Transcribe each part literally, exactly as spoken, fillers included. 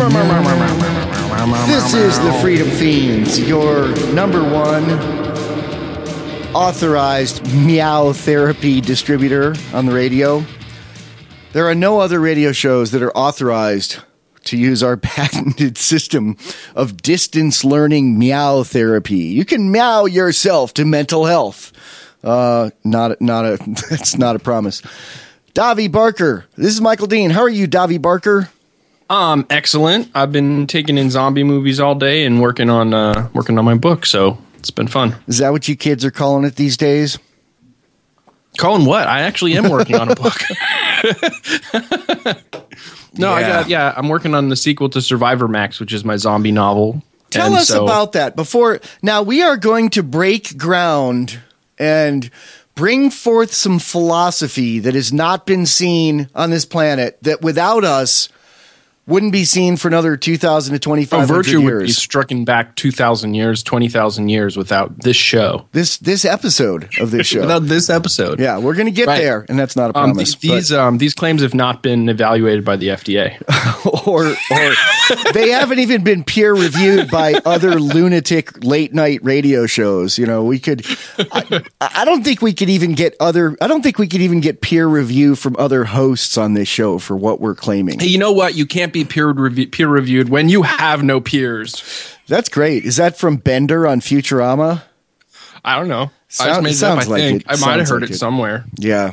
This is the Freedom Fiends, your number one authorized meow therapy distributor on the radio. There are no other radio shows that are authorized to use our patented system of distance learning meow therapy. You can meow yourself to mental health. Uh, not, not a, that's not a promise. Davi Barker. This is Michael Dean. How are you, Davi Barker? Um, excellent. I've been taking in zombie movies all day and working on, uh, working on my book. So it's been fun. Is that what you kids are calling it these days? Calling what? I actually am working on a book. no, yeah. I got, yeah, I'm working on the sequel to Survivor Max, which is my zombie novel. Tell and us so, about that before. Now we are going to break ground and bring forth some philosophy that has not been seen on this planet, that without us wouldn't be seen for another two thousand to twenty-five hundred oh, virtue years. Would be stricken back two thousand years, twenty thousand years without this show. This this episode of this show. Without this episode. Yeah, we're going to get right. there, and that's not a Um, promise. th- these um, these claims have not been evaluated by the F D A. or or they haven't even been peer reviewed by other lunatic late night radio shows. You know, we could. I, I don't think we could even get other. I don't think we could even get peer review from other hosts on this show for what we're claiming. Hey, you know what? You can't be peer reviewed peer reviewed when you have no peers. That's great. Is that from Bender on Futurama? I don't know. Sound, I just made it sounds up, I like think. it. I might have Sounds heard like it, it somewhere. Yeah.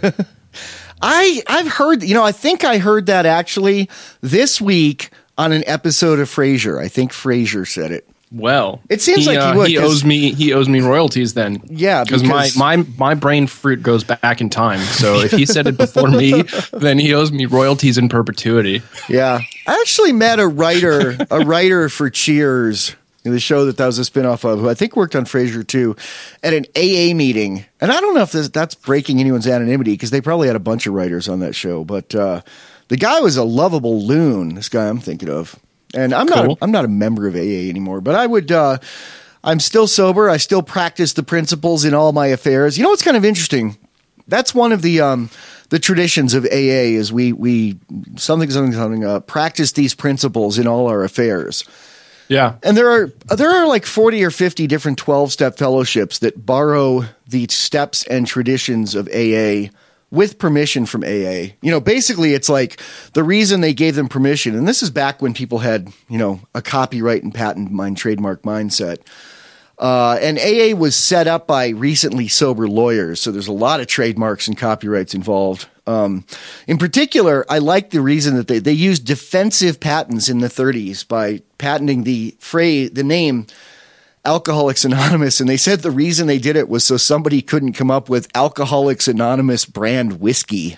I I've heard, you know, I think I heard that actually this week on an episode of Frasier. I think Frasier said it. Well, it seems he, like uh, he would. He owes me. He owes me royalties then. Yeah, because my, my my brain fruit goes back in time. So if he said it before me, then he owes me royalties in perpetuity. Yeah, I actually met a writer, a writer for Cheers, the show that that was a spinoff of, who I think worked on Frasier too, at an A A meeting. And I don't know if this, that's breaking anyone's anonymity, because they probably had a bunch of writers on that show. But uh, the guy was a lovable loon. This guy I'm thinking of. And I'm cool. not I'm not a member of A A anymore, but I would uh, I'm still sober. I still practice the principles in all my affairs. You know what's kind of interesting? That's one of the um, the traditions of A A is we we something something something uh, practice these principles in all our affairs. Yeah. And there are there are like forty or fifty different twelve-step fellowships that borrow the steps and traditions of A A with permission from A A. You know, basically it's like the reason they gave them permission, and this is back when people had, you know, a copyright and patent mind trademark mindset. Uh, and A A was set up by recently sober lawyers, so there's a lot of trademarks and copyrights involved. Um, in particular, I like the reason that they, they used defensive patents in the thirties by patenting the phrase, the name Alcoholics Anonymous, and they said the reason they did it was so somebody couldn't come up with Alcoholics Anonymous brand whiskey.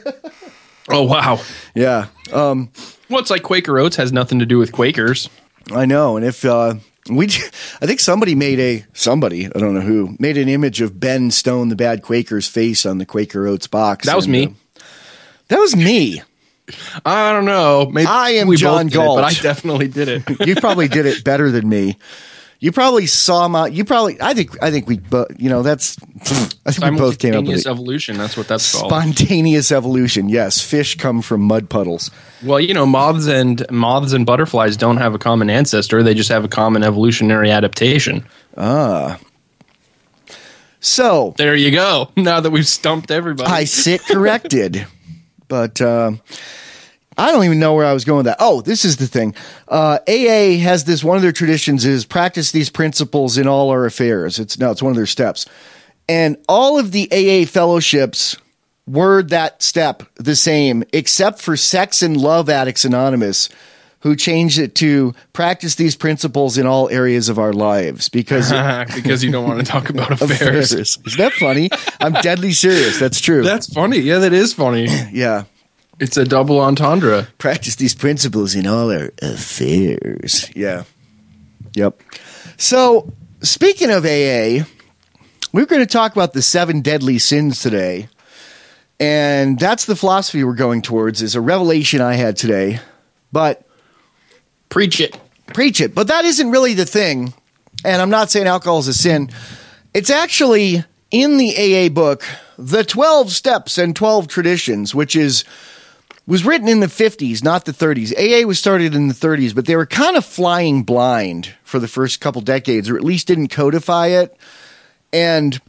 Oh, wow. Yeah. Um, well, it's like Quaker Oats has nothing to do with Quakers. I know. And if uh, we, I think somebody made a, somebody, I don't know who, made an image of Ben Stone, the bad Quaker's face on the Quaker Oats box. That was and, me. Uh, that was me. I don't know. Maybe I am we John both did it, Galt. but I definitely did it. You probably did it better than me. You probably saw my. You probably. I think. I think we. But you know, that's. I think we both came up with Simultaneous it. evolution. That's what that's called. Spontaneous evolution. Yes, fish come from mud puddles. Well, you know, moths and moths and butterflies don't have a common ancestor. They just have a common evolutionary adaptation. Ah. So there you go. Now that we've stumped everybody, I sit corrected. But uh, I don't even know where I was going with that. Oh, this is the thing. Uh, A A has this, one of their traditions is practice these principles in all our affairs. It's no, it's one of their steps. And all of the A A fellowships word that step the same, except for Sex and Love Addicts Anonymous, who changed it to practice these principles in all areas of our lives because because you don't want to talk about affairs. affairs. Isn't that funny? I'm deadly serious. That's true. That's funny. Yeah, that is funny. Yeah. It's a double entendre. Practice these principles in all our affairs. Yeah. Yep. So, speaking of A A, we're going to talk about the seven deadly sins today. And that's the philosophy we're going towards, is a revelation I had today. But preach it. Preach it. But that isn't really the thing. And I'm not saying alcohol is a sin. It's actually in the A A book, The twelve Steps and twelve Traditions, which is was written in the fifties, not the thirties. A A was started in the thirties, but they were kind of flying blind for the first couple decades, or at least didn't codify it. And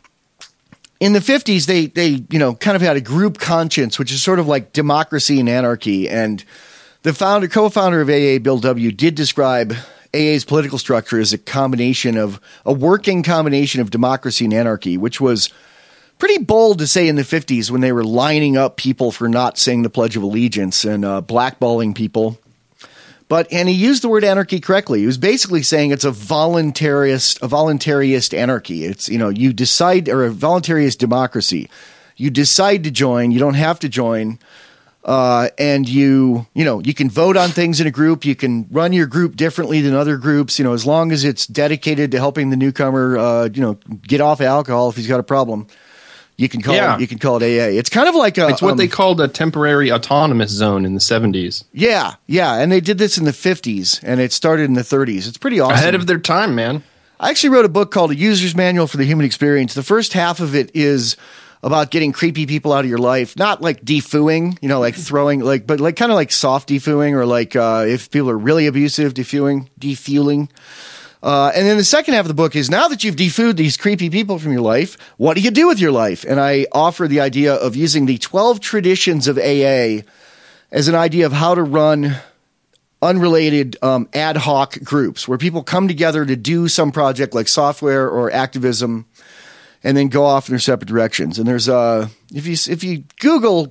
in the fifties, they, they, you know, kind of had a group conscience, which is sort of like democracy and anarchy. And the founder, co-founder of A A, Bill W., did describe A A's political structure as a combination of a working combination of democracy and anarchy, which was pretty bold to say in the fifties when they were lining up people for not saying the Pledge of Allegiance and uh, blackballing people. But, and he used the word anarchy correctly. He was basically saying it's a voluntarist, a voluntarist anarchy. It's, you know, you decide, or a voluntarist democracy. You decide to join. You don't have to join. Uh, and you, you know, you can vote on things in a group. You can run your group differently than other groups, you know, as long as it's dedicated to helping the newcomer, uh, you know, get off alcohol if he's got a problem. You can call yeah. it. You can call it A A. It's kind of like a. It's what um, they called a temporary autonomous zone in the seventies. Yeah, yeah, and they did this in the fifties, and it started in the thirties. It's pretty awesome. Ahead of their time, man. I actually wrote a book called A User's Manual for the Human Experience. The first half of it is about getting creepy people out of your life, not like defooing, you know, like throwing, like, but like kind of like soft defooing, or like uh, if people are really abusive, defooing, defueling. Uh, and then the second half of the book is, now that you've defooed these creepy people from your life, what do you do with your life? And I offer the idea of using the twelve traditions of A A as an idea of how to run unrelated um, ad hoc groups where people come together to do some project like software or activism and then go off in their separate directions. And there's uh, if you if you Google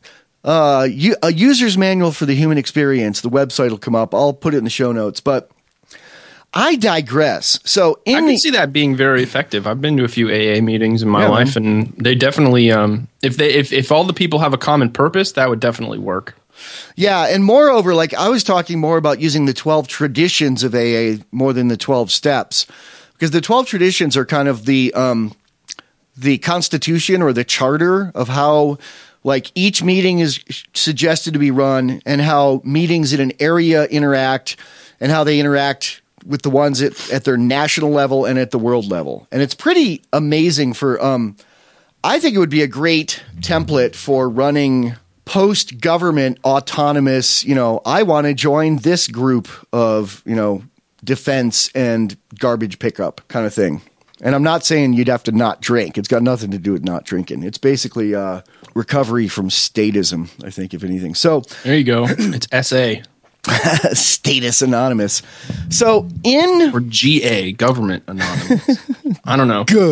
uh, A User's Manual for the Human Experience, the website will come up. I'll put it in the show notes, but I digress. So in I can the, see that being very effective. I've been to a few A A meetings in my Yeah, life, and they definitely, um, if they if, if all the people have a common purpose, that would definitely work. yeah, and moreover, like I was talking more about using the twelve traditions of A A more than the twelve steps, because the twelve traditions are kind of the um, the constitution or the charter of how like each meeting is suggested to be run, and how meetings in an area interact, and how they interact with the ones at, at their national level and at the world level. And it's pretty amazing for, um, I think it would be a great template for running post-government autonomous, you know, I want to join this group of, you know, defense and garbage pickup kind of thing. And I'm not saying you'd have to not drink. It's got nothing to do with not drinking. It's basically uh, recovery from statism, I think, if anything. So there you go. It's S A. Status Anonymous. So in or G A, Government Anonymous. I don't know. G-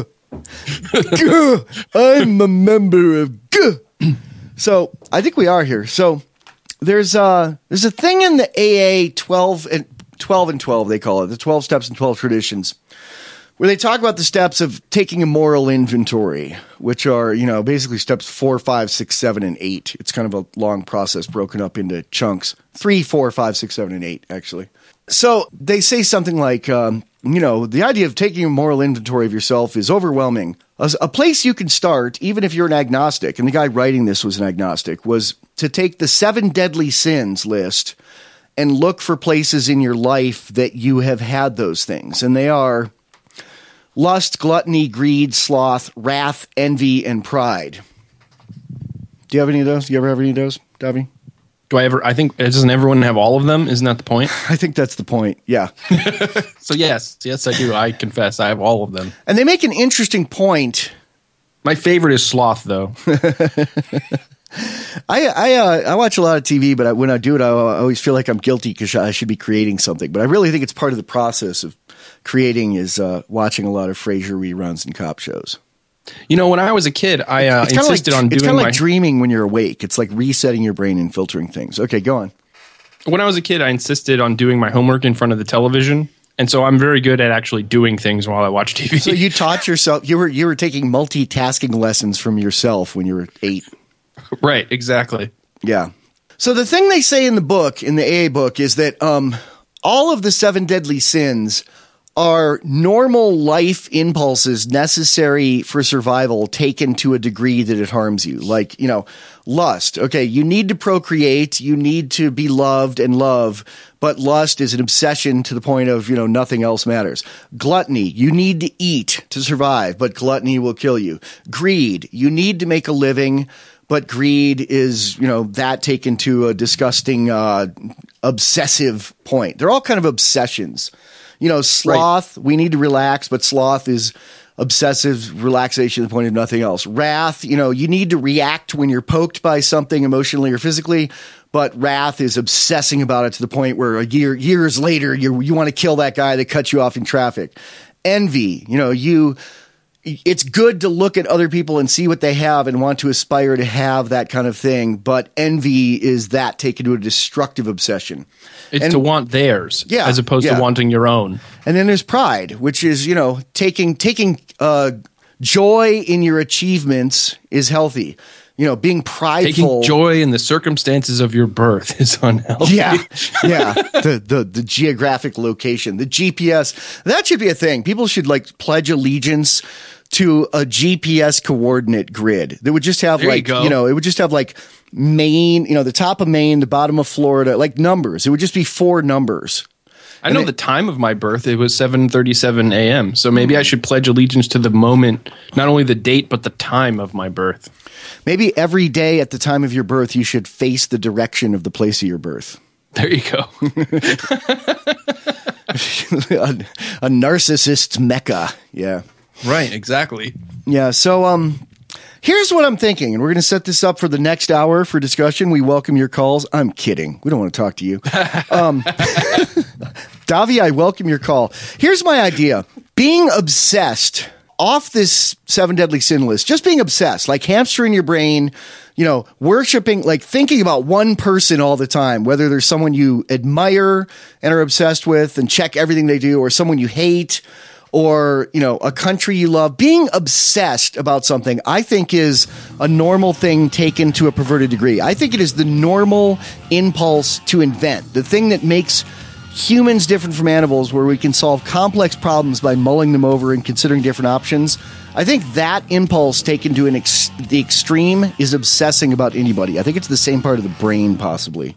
G- I'm a member of G. So I think we are here. So there's uh there's a thing in the A A twelve and twelve and twelve, they call it, the twelve steps and twelve traditions, where they talk about the steps of taking a moral inventory, which are, you know, basically steps four, five, six, seven, and eight. It's kind of a long process broken up into chunks. Three, four, five, six, seven, and eight, actually. So they say something like, um, you know, the idea of taking a moral inventory of yourself is overwhelming. A, a place you can start, even if you're an agnostic, and the guy writing this was an agnostic, was to take the seven deadly sins list and look for places in your life that you have had those things. And they are lust, gluttony, greed, sloth, wrath, envy, and pride. Do you have any of those? Do you ever have any of those, Davy? Do I ever? I think, doesn't everyone have all of them? Isn't that the point? I think that's the point. Yeah. So yes, yes, I do. I confess, I have all of them. And they make an interesting point. My favorite is sloth, though. I I, uh, I watch a lot of T V, but I, when I do it, I, I always feel like I'm guilty because I should be creating something. But I really think it's part of the process of creating is uh, watching a lot of Frasier reruns and cop shows. You know, when I was a kid, I uh, insisted like, on doing It's kind of my... like dreaming when you're awake. It's like resetting your brain and filtering things. Okay, go on. When I was a kid, I insisted on doing my homework in front of the television. And so I'm very good at actually doing things while I watch T V. So you taught yourself, you were you were taking multitasking lessons from yourself when you were eight. Right, exactly. Yeah. So the thing they say in the book, in the A A book, is that um, all of the seven deadly sins are normal life impulses necessary for survival taken to a degree that it harms you. Like, you know, lust. Okay, you need to procreate, you need to be loved and love, but lust is an obsession to the point of, you know, nothing else matters. Gluttony, you need to eat to survive, but gluttony will kill you. Greed, you need to make a living, but greed is, you know, that taken to a disgusting, uh, obsessive point. They're all kind of obsessions. You know, sloth, right. We need to relax, but sloth is obsessive relaxation to the point of nothing else. Wrath, you know, you need to react when you're poked by something emotionally or physically, but wrath is obsessing about it to the point where a year, years later, you you want to kill that guy that cut you off in traffic. Envy, you know, you, it's good to look at other people and see what they have and want to aspire to have that kind of thing, but envy is that taken to a destructive obsession. It's and, to want theirs, yeah, as opposed yeah. to wanting your own. And then there's pride, which is, you know, taking taking uh, joy in your achievements is healthy. You know, being prideful. Taking joy in the circumstances of your birth is unhealthy. Yeah, yeah. The, the the geographic location, the G P S. That should be a thing. People should like pledge allegiance to a G P S coordinate grid that would just have there like, you, you know, it would just have like Maine, you know, the top of Maine, the bottom of Florida, like numbers. It would just be four numbers. I know it, the time of my birth. It was seven thirty-seven a.m. So maybe I should pledge allegiance to the moment, not only the date, but the time of my birth. Maybe every day at the time of your birth, you should face the direction of the place of your birth. There you go. a, a narcissist's mecca. Yeah. Right, exactly. Yeah, so um, here's what I'm thinking, and we're going to set this up for the next hour for discussion. We welcome your calls. I'm kidding. We don't want to talk to you. Um, Davi, I welcome your call. Here's my idea. Being obsessed off this seven deadly sin list, just being obsessed, like hamstering your brain, you know, worshiping, like thinking about one person all the time, whether there's someone you admire and are obsessed with and check everything they do, or someone you hate, or, you know, a country you love. Being obsessed about something, I think, is a normal thing taken to a perverted degree. I think it is the normal impulse to invent, the thing that makes humans different from animals, where we can solve complex problems by mulling them over and considering different options. I think that impulse taken to an ex- the extreme is obsessing about anybody. I think it's the same part of the brain, possibly.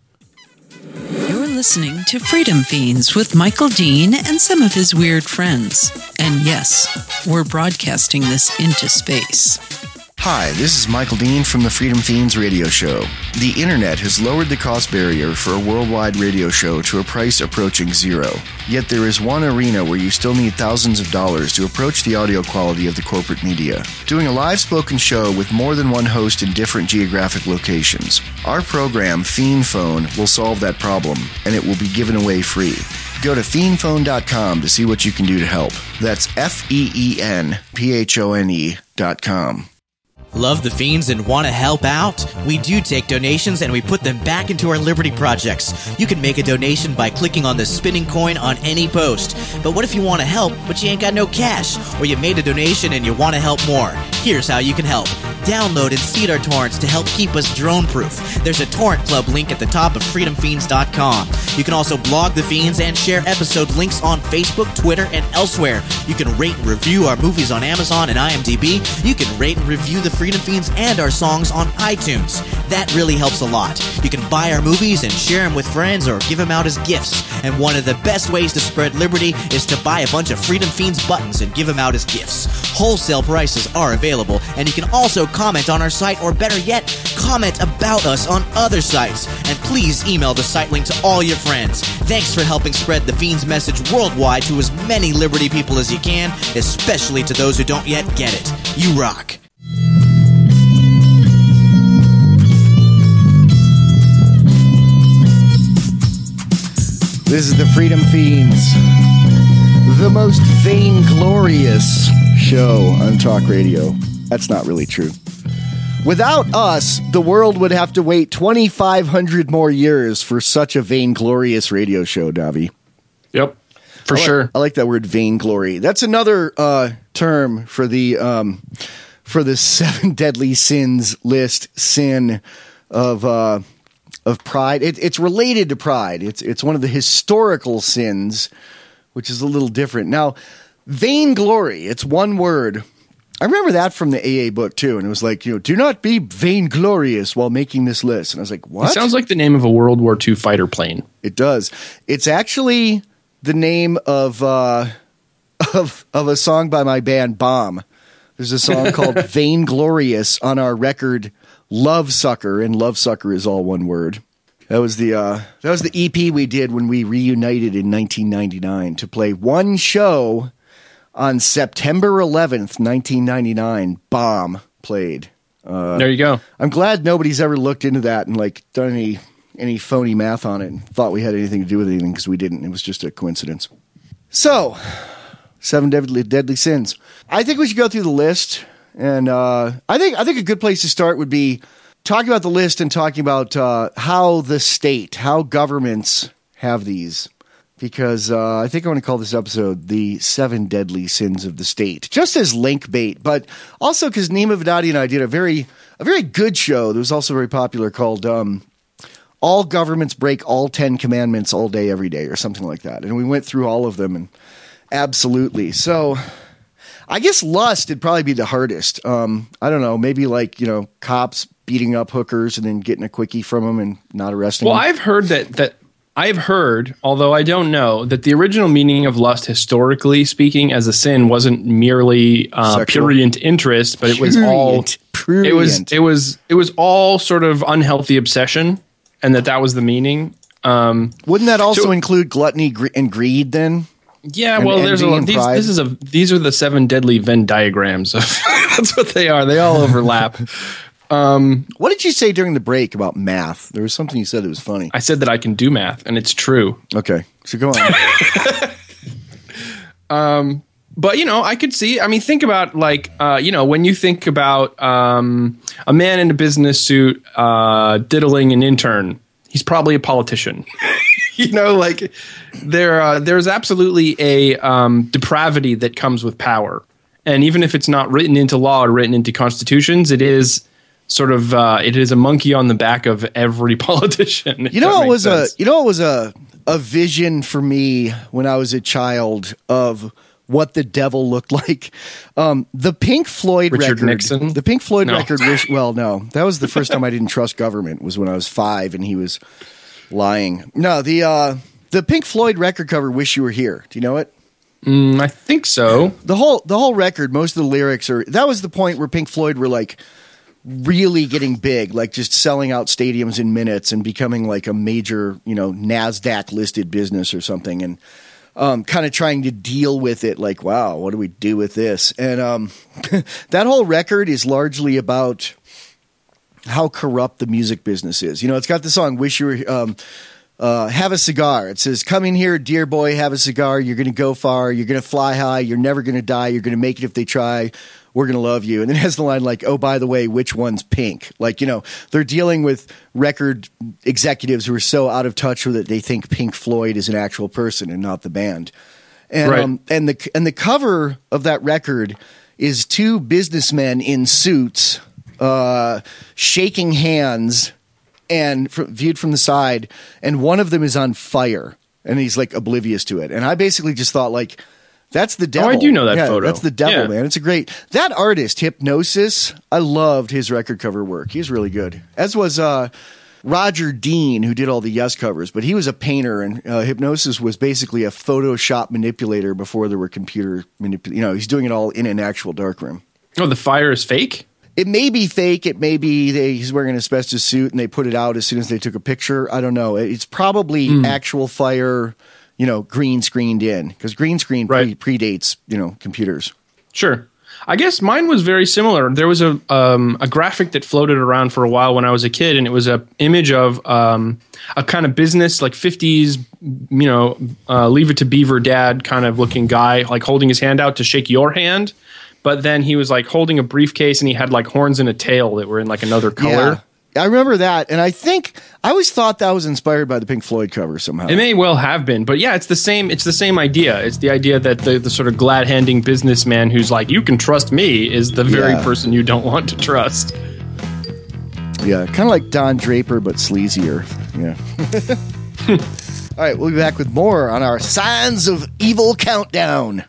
You're listening to Freedom Fiends with Michael Dean and some of his weird friends. And yes, we're broadcasting this into space. Hi, this is Michael Dean from the Freedom Fiends radio show. The internet has lowered the cost barrier for a worldwide radio show to a price approaching zero. Yet there is one arena where you still need thousands of dollars to approach the audio quality of the corporate media. Doing a live spoken show with more than one host in different geographic locations. Our program, Fiend Phone, will solve that problem, and it will be given away free. Go to fiend phone dot com to see what you can do to help. That's F E E N P H O N E dot com. Love the Fiends and want to help out? We do take donations and we put them back into our Liberty projects. You can make a donation by clicking on the spinning coin on any post. But what if you want to help, but you ain't got no cash? Or you made a donation and you want to help more? Here's how you can help. Download and seed our torrents to help keep us drone-proof. There's a torrent club link at the top of freedom fiends dot com. You can also blog the Fiends and share episode links on Facebook, Twitter, and elsewhere. You can rate and review our movies on Amazon and IMDb. You can rate and review the Freedom Fiends and our songs on iTunes. That really helps a lot. You can buy our movies and share them with friends or give them out as gifts. And one of the best ways to spread liberty is to buy a bunch of Freedom Fiends buttons and give them out as gifts. Wholesale prices are available, and you can also comment on our site, or better yet, comment about us on other sites. And please email the site link to all your friends. Thanks for helping spread the Fiends message worldwide to as many liberty people as you can, especially to those who don't yet get it. You rock. This is the Freedom Fiends, the most vainglorious show on talk radio. That's not really true. Without us, the world would have to wait twenty-five hundred more years for such a vainglorious radio show, Davi. Yep, for I like, sure. I like that word, vainglory. That's another uh, term for the um, for the seven deadly sins list. Sin of uh, of pride. It, it's related to pride. It's it's one of the historical sins, which is a little different. Now, vainglory. It's one word. I remember that from the A A book, too, and it was like, you know, do not be vainglorious while making this list. And I was like, what? It sounds like the name of a World War Two fighter plane. It does. It's actually the name of uh, of of a song by my band, Bomb. There's a song called Vainglorious on our record Love Sucker, and Love Sucker is all one word. That was the uh, that was the E P we did when we reunited in nineteen ninety-nine to play one show on September eleventh, nineteen ninety-nine. Bomb played. Uh, there you go. I'm glad nobody's ever looked into that and like done any any phony math on it and thought we had anything to do with anything, because we didn't. It was just a coincidence. So, seven deadly deadly sins. I think we should go through the list, and uh, I think I think a good place to start would be talking about the list and talking about uh, how the state, how governments have these. Because uh, I think I want to call this episode The Seven Deadly Sins of the State, just as link bait, but also because Nima Vidadi and I did a very a very good show that was also very popular called um, All Governments Break All Ten Commandments All Day, Every Day, or something like that. And we went through all of them, and absolutely. So I guess lust would probably be the hardest. Um, I don't know, maybe like, you know, cops beating up hookers and then getting a quickie from them and not arresting well, them. Well, I've heard that that I've heard, although I don't know, that the original meaning of lust, historically speaking, as a sin, wasn't merely uh, prurient interest, but it was all prurient. it was it was it was all sort of unhealthy obsession, and that that was the meaning. Um, Wouldn't that also so, include gluttony gre- and greed? Then, yeah. And well, there's a these, this is a these are the seven deadly Venn diagrams of that's what they are. They all overlap. Um, what did you say during the break about math? There was something you said that was funny. I said that I can do math, and it's true. Okay, so go on. um, but, you know, I could see, I mean, think about like, uh, you know, when you think about um, a man in a business suit uh, diddling an intern, he's probably a politician. You know, like there, uh, there's absolutely a um, depravity that comes with power. And even if it's not written into law or written into constitutions, it is sort of uh, it is a monkey on the back of every politician. You know what was sense. a you know what was a a vision for me when I was a child of what the devil looked like. Um, the Pink Floyd Richard record. Nixon? The Pink Floyd No. record. Wish, well, no, that was the first time I didn't trust government. Was when I was five and he was lying. No, the uh, the Pink Floyd record cover. Wish You Were Here. Do you know it? Mm, I think so. The whole the whole record. Most of the lyrics are. That was the point where Pink Floyd were like really getting big, like just selling out stadiums in minutes and becoming like a major, you know, NASDAQ listed business or something, and um, kind of trying to deal with it like, wow, what do we do with this? And um, that whole record is largely about how corrupt the music business is. You know, it's got the song Wish You Were um, uh, Have a Cigar. It says, come in here, dear boy, have a cigar. You're going to go far. You're going to fly high. You're never going to die. You're going to make it if they try. We're going to love you. And then it has the line like, oh, by the way, which one's pink? Like, you know, they're dealing with record executives who are so out of touch with it, they think Pink Floyd is an actual person and not the band. And, right. um, and the, and the cover of that record is two businessmen in suits, uh, shaking hands and fr- viewed from the side. And one of them is on fire and he's like oblivious to it. And I basically just thought like, that's the devil. Oh, I do know that yeah, photo. That's the devil, yeah. man. It's a great that artist, Hypnosis. I loved his record cover work. He's really good. As was uh, Roger Dean, who did all the Yes covers, but he was a painter, and uh, Hypnosis was basically a Photoshop manipulator before there were computer manip. You know, he's doing it all in an actual darkroom. Oh, the fire is fake? It may be fake. It may be they, he's wearing an asbestos suit, and they put it out as soon as they took a picture. I don't know. It's probably mm. actual fire. You know, green screened in, because green screen right. pre- predates, you know, computers. Sure. I guess mine was very similar. There was a um, a graphic that floated around for a while when I was a kid, and it was a image of um, a kind of business, like fifties, you know, uh, Leave It to Beaver dad kind of looking guy, like holding his hand out to shake your hand. But then he was like holding a briefcase, and he had like horns and a tail that were in like another color. Yeah. I remember that, and I think I always thought that was inspired by the Pink Floyd cover somehow. It may well have been, but yeah, it's the same. It's the same idea. It's the idea that the, the sort of glad-handing businessman who's like, "You can trust me," is the very yeah. person you don't want to trust. Yeah, kind of like Don Draper, but sleazier. Yeah. All right, we'll be back with more on our Signs of Evil countdown.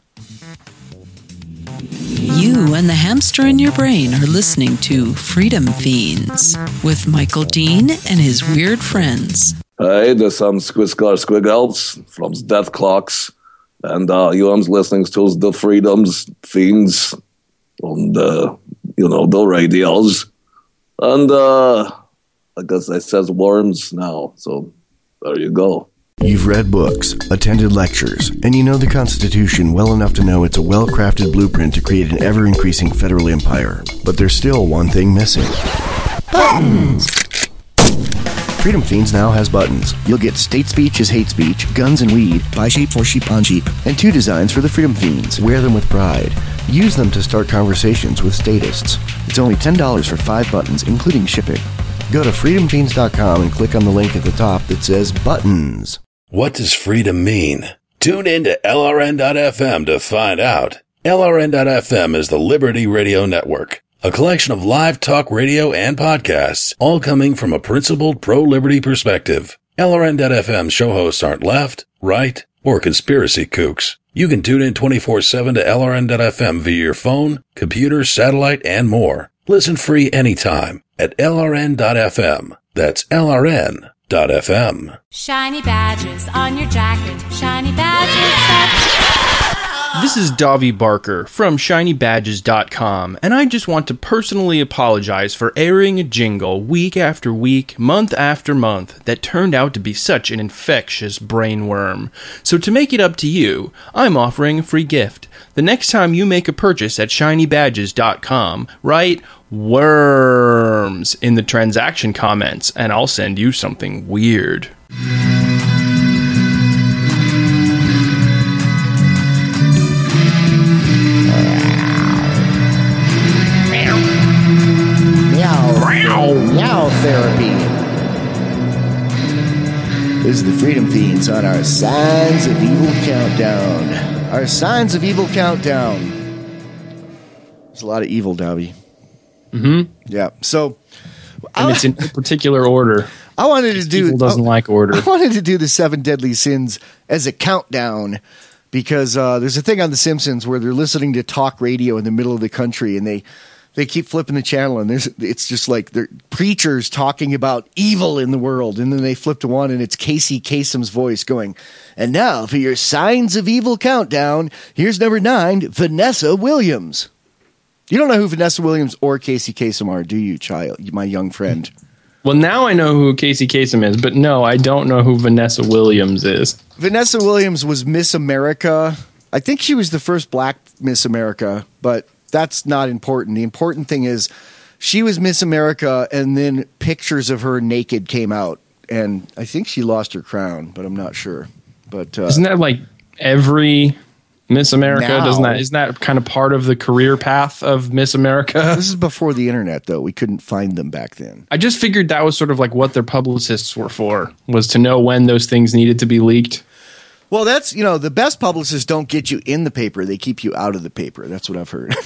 You and the hamster in your brain are listening to Freedom Fiends with Michael Dean and his weird friends. Hey, there's some Squiscar Squiggles from Death Clocks, and uh, you are listening to the Freedoms Fiends on the, you know, the radios. And uh, I guess I says worms now. So there you go. You've read books, attended lectures, and you know the Constitution well enough to know it's a well-crafted blueprint to create an ever-increasing federal empire. But there's still one thing missing. Buttons! Freedom Fiends now has buttons. You'll get state speech is hate speech, guns and weed, buy sheep for sheep on sheep, and two designs for the Freedom Fiends. Wear them with pride. Use them to start conversations with statists. It's only ten dollars for five buttons, including shipping. Go to freedom fiends dot com and click on the link at the top that says buttons. What does freedom mean? Tune in to L R N dot F M to find out. L R N dot F M is the Liberty Radio Network, a collection of live talk radio and podcasts, all coming from a principled pro-liberty perspective. L R N dot F M show hosts aren't left, right, or conspiracy kooks. You can tune in twenty-four seven to L R N dot F M via your phone, computer, satellite, and more. Listen free anytime at L R N dot F M. That's L R N dot F M. Shiny badges on your jacket. Shiny badges. This is Davi Barker from shiny badges dot com, and I just want to personally apologize for airing a jingle week after week, month after month, that turned out to be such an infectious brainworm. So to make it up to you, I'm offering a free gift. The next time you make a purchase at shiny badges dot com, write worms in the transaction comments, and I'll send you something weird. Meow therapy. This is the Freedom Fiends on our Signs of Evil Countdown. Our Signs of Evil Countdown. There's a lot of evil, Dobby. Mm-hmm. Yeah. So, and I, it's in particular order. I wanted to do. Evil doesn't I, like order. I wanted to do the seven deadly sins as a countdown because uh, there's a thing on The Simpsons where they're listening to talk radio in the middle of the country and they. They keep flipping the channel, and there's it's just like they're preachers talking about evil in the world, and then they flip to one, and it's Casey Kasem's voice going, and now for your Signs of Evil countdown, here's number nine, Vanessa Williams. You don't know who Vanessa Williams or Casey Kasem are, do you, child, my young friend? Well, now I know who Casey Kasem is, but no, I don't know who Vanessa Williams is. Vanessa Williams was Miss America. I think she was the first black Miss America, but that's not important. The important thing is she was Miss America, and then pictures of her naked came out, and I think she lost her crown, but I'm not sure. But uh, isn't that like every Miss America? Now, Doesn't that isn't that kind of part of the career path of Miss America? This is before the internet, though. We couldn't find them back then. I just figured that was sort of like what their publicists were for, was to know when those things needed to be leaked. Well, that's, you know, the best publicists don't get you in the paper. They keep you out of the paper. That's what I've heard.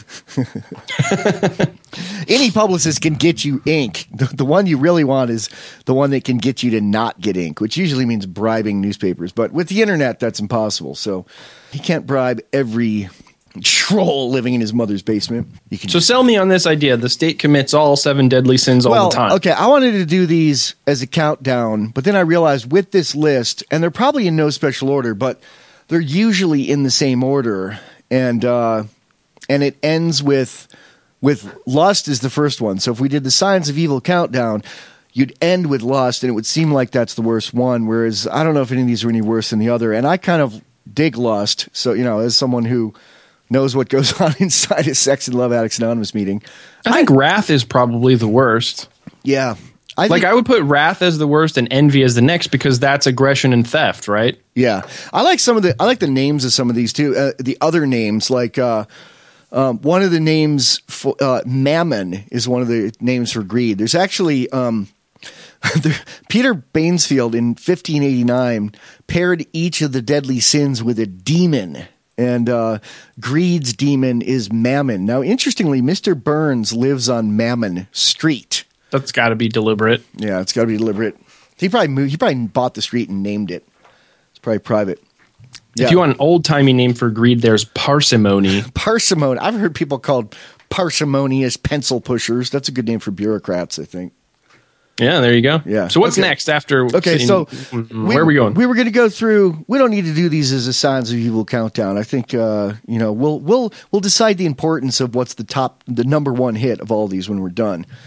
Any publicist can get you ink. The, the one you really want is the one that can get you to not get ink, which usually means bribing newspapers. But with the internet, that's impossible. So he can't bribe every troll living in his mother's basement. You can so sell me on this idea. The state commits all seven deadly sins all well, the time. Okay, I wanted to do these as a countdown, but then I realized with this list, and they're probably in no special order, but they're usually in the same order, and uh, and it ends with with lust is the first one. So if we did the Signs of Evil countdown, you'd end with lust, and it would seem like that's the worst one. Whereas I don't know if any of these are any worse than the other, and I kind of dig lust. So you know, as someone who knows what goes on inside a Sex and Love Addicts Anonymous meeting. I think I, wrath is probably the worst. Yeah. I like think, I would put wrath as the worst and envy as the next because that's aggression and theft, right? Yeah. I like some of the I like the names of some of these too. Uh, the other names, like uh, um, one of the names for uh, Mammon is one of the names for greed. There's actually um, Peter Bainsfield in fifteen eighty-nine paired each of the deadly sins with a demon. And uh, greed's demon is Mammon. Now, interestingly, Mister Burns lives on Mammon Street. That's got to be deliberate. Yeah, it's got to be deliberate. He probably moved, he probably bought the street and named it. It's probably private. If Yeah. you want an old-timey name for greed, there's parsimony. Parsimony. I've heard people called parsimonious pencil pushers. That's a good name for bureaucrats, I think. Yeah, there you go. Yeah. So what's Okay. next after? Okay, so where are we going? We were going to go through. We don't need to do these as a Signs of Evil countdown. I think uh, you know we'll we'll we'll decide the importance of what's the top, the number one hit of all these when we're done.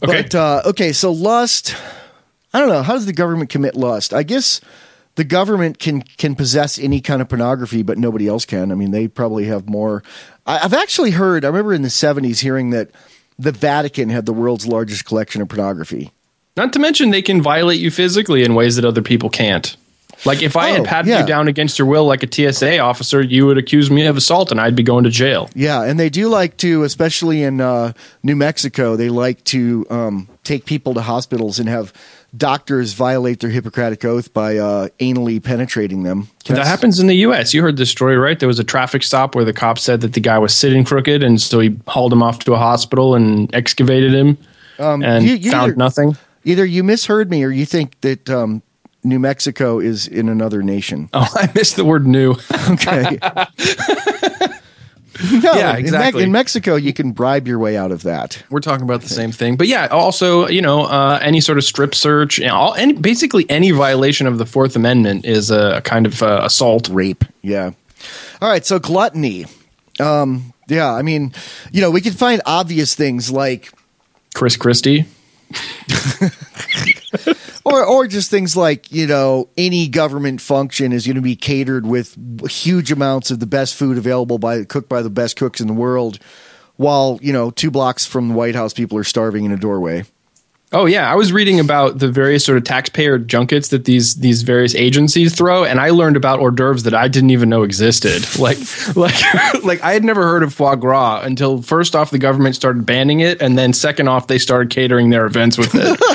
Okay. But, uh, okay, so lust, I don't know. How does the government commit lust? I guess the government can can possess any kind of pornography, but nobody else can. I mean, they probably have more. I, I've actually heard, I remember in the seventies hearing that the Vatican had the world's largest collection of pornography. Not to mention they can violate you physically in ways that other people can't. Like if I Oh, had patted yeah. you down against your will like a T S A officer, you would accuse me of assault and I'd be going to jail. Yeah, and they do like to, especially in uh, New Mexico, they like to um, take people to hospitals and have doctors violate their Hippocratic oath by uh, anally penetrating them. That happens in the U S. You heard this story, right? There was a traffic stop where the cop said that the guy was sitting crooked, and so he hauled him off to a hospital and excavated him Um, and you- you found either- nothing. Either you misheard me or you think that um, New Mexico is in another nation. Oh, I missed the word new. Okay. No, Yeah, in Me- exactly. In, Mexico, you can bribe your way out of that. We're talking about the same thing. But yeah, also, you know, uh, any sort of strip search, you know, all, any, basically any violation of the Fourth Amendment is a, a kind of uh, assault. Rape. Yeah. All right. So gluttony. Um, yeah. I mean, you know, we can find obvious things like, Chris Christie. or or just things like, you know, any government function is going to be catered with huge amounts of the best food available by cooked by the best cooks in the world, while, you know, two blocks from the White House, people are starving in a doorway. Oh yeah, I was reading about the various sort of taxpayer junkets that these these various agencies throw, and I learned about hors d'oeuvres that I didn't even know existed. Like like like I had never heard of foie gras until first off the government started banning it, and then second off they started catering their events with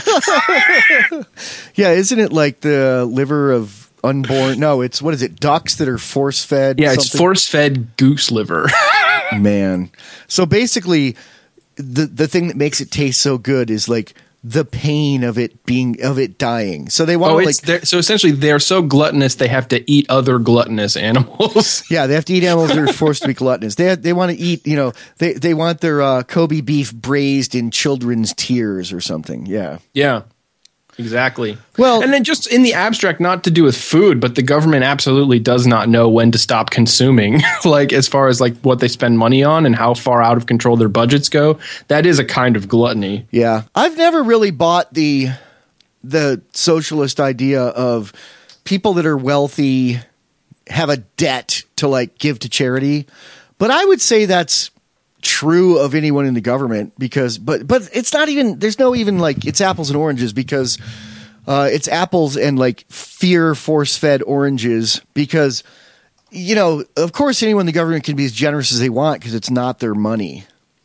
it. Yeah, isn't it like the liver of unborn? No, it's what is it? Ducks that are force fed. Yeah, it's force fed goose liver. Man. So basically, the the thing that makes it taste so good is like the pain of it being of it dying. So they want Oh, to it's like they're- so essentially they're so gluttonous they have to eat other gluttonous animals. yeah, they have to eat animals that are forced to be gluttonous. They have, they want to eat, you know, they they want their uh, Kobe beef braised in children's tears or something. Yeah. Yeah, exactly. Well- and then just in the abstract, not to do with food, but the government absolutely does not know when to stop consuming. Like as far as like what they spend money on and how far out of control their budgets go, that is a kind of gluttony. Yeah. I've never really bought the the socialist idea of people that are wealthy have a debt to like give to charity. But I would say that's true of anyone in the government because but but it's not even there's no even like it's apples and oranges because uh, it's apples and like fear force fed oranges because you know, of course anyone in the government can be as generous as they want because it's not their money.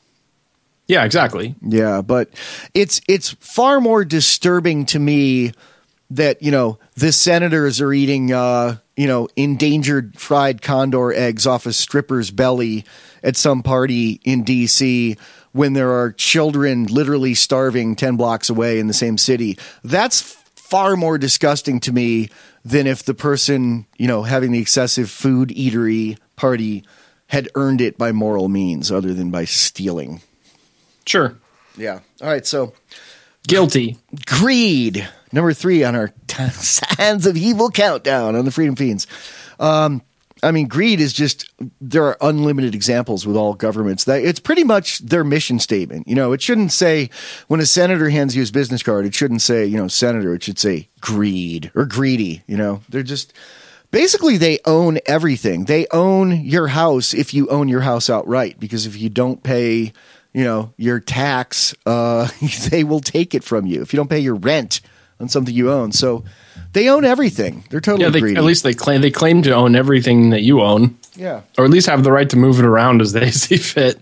Yeah, exactly. Yeah, but it's it's far more disturbing to me that, you know, the senators are eating uh, you know, endangered fried condor eggs off a stripper's belly at some party in D C when there are children literally starving ten blocks away in the same city. That's far more disgusting to me than if the person, you know, having the excessive food eatery party had earned it by moral means other than by stealing. Sure. Yeah. All right. So Guilty. greed, number three on our t- Signs of Evil countdown on the Freedom Fiends. Um, I mean, greed is just, there are unlimited examples with all governments. That it's pretty much their mission statement. You know, it shouldn't say, when a senator hands you his business card, it shouldn't say, you know, senator, it should say greed or greedy. You know, they're just, basically they own everything. They own your house if you own your house outright, because if you don't pay, you know, your tax, uh, they will take it from you if you don't pay your rent on something you own. So they own everything. They're totally Yeah, they, greedy. at least they claim they claim to own everything that you own, yeah. or at least have the right to move it around as they see fit.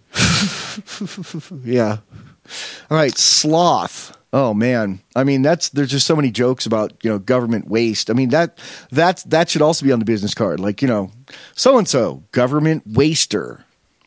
Yeah. All right. Sloth. Oh man. I mean, that's, there's just so many jokes about, you know, government waste. I mean, that, that, that should also be on the business card. Like, you know, so-and-so government waster.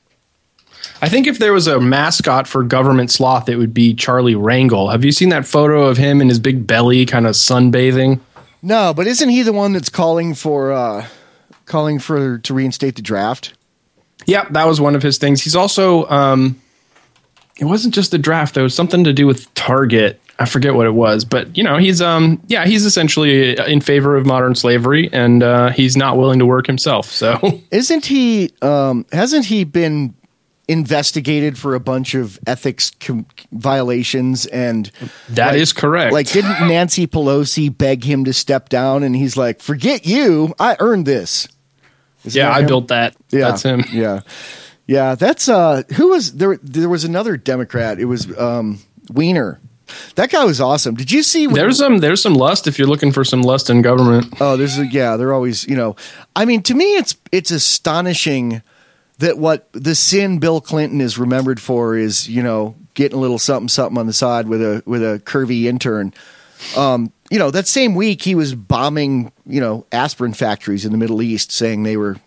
I think if there was a mascot for government sloth, it would be Charlie Wrangle. Have you seen that photo of him in his big belly, kind of sunbathing? No, but isn't he the one that's calling for, uh, calling for, to reinstate the draft? Yeah, that was one of his things. He's also, um, it wasn't just the draft, though. It was something to do with Target. I forget what it was, but you know, he's, um, yeah, he's essentially in favor of modern slavery, and uh, he's not willing to work himself. So, Isn't he, um, hasn't he been investigated for a bunch of ethics com- violations, and that like, is correct. Like, didn't Nancy Pelosi beg him to step down? And he's like, "Forget you, I earned this." Isn't yeah, that I him? built that. Yeah, That's him. Yeah, yeah. That's uh, who was there? There was another Democrat. It was um, Weiner. That guy was awesome. Did you see? When, There's some there's some lust if you're looking for some lust in government. Oh, there's a, yeah. They're always, you know. I mean, to me, it's it's astonishing that what the sin Bill Clinton is remembered for is, you know, getting a little something something on the side with a with a curvy intern. Um, you know, that same week he was bombing, you know, aspirin factories in the Middle East, saying they were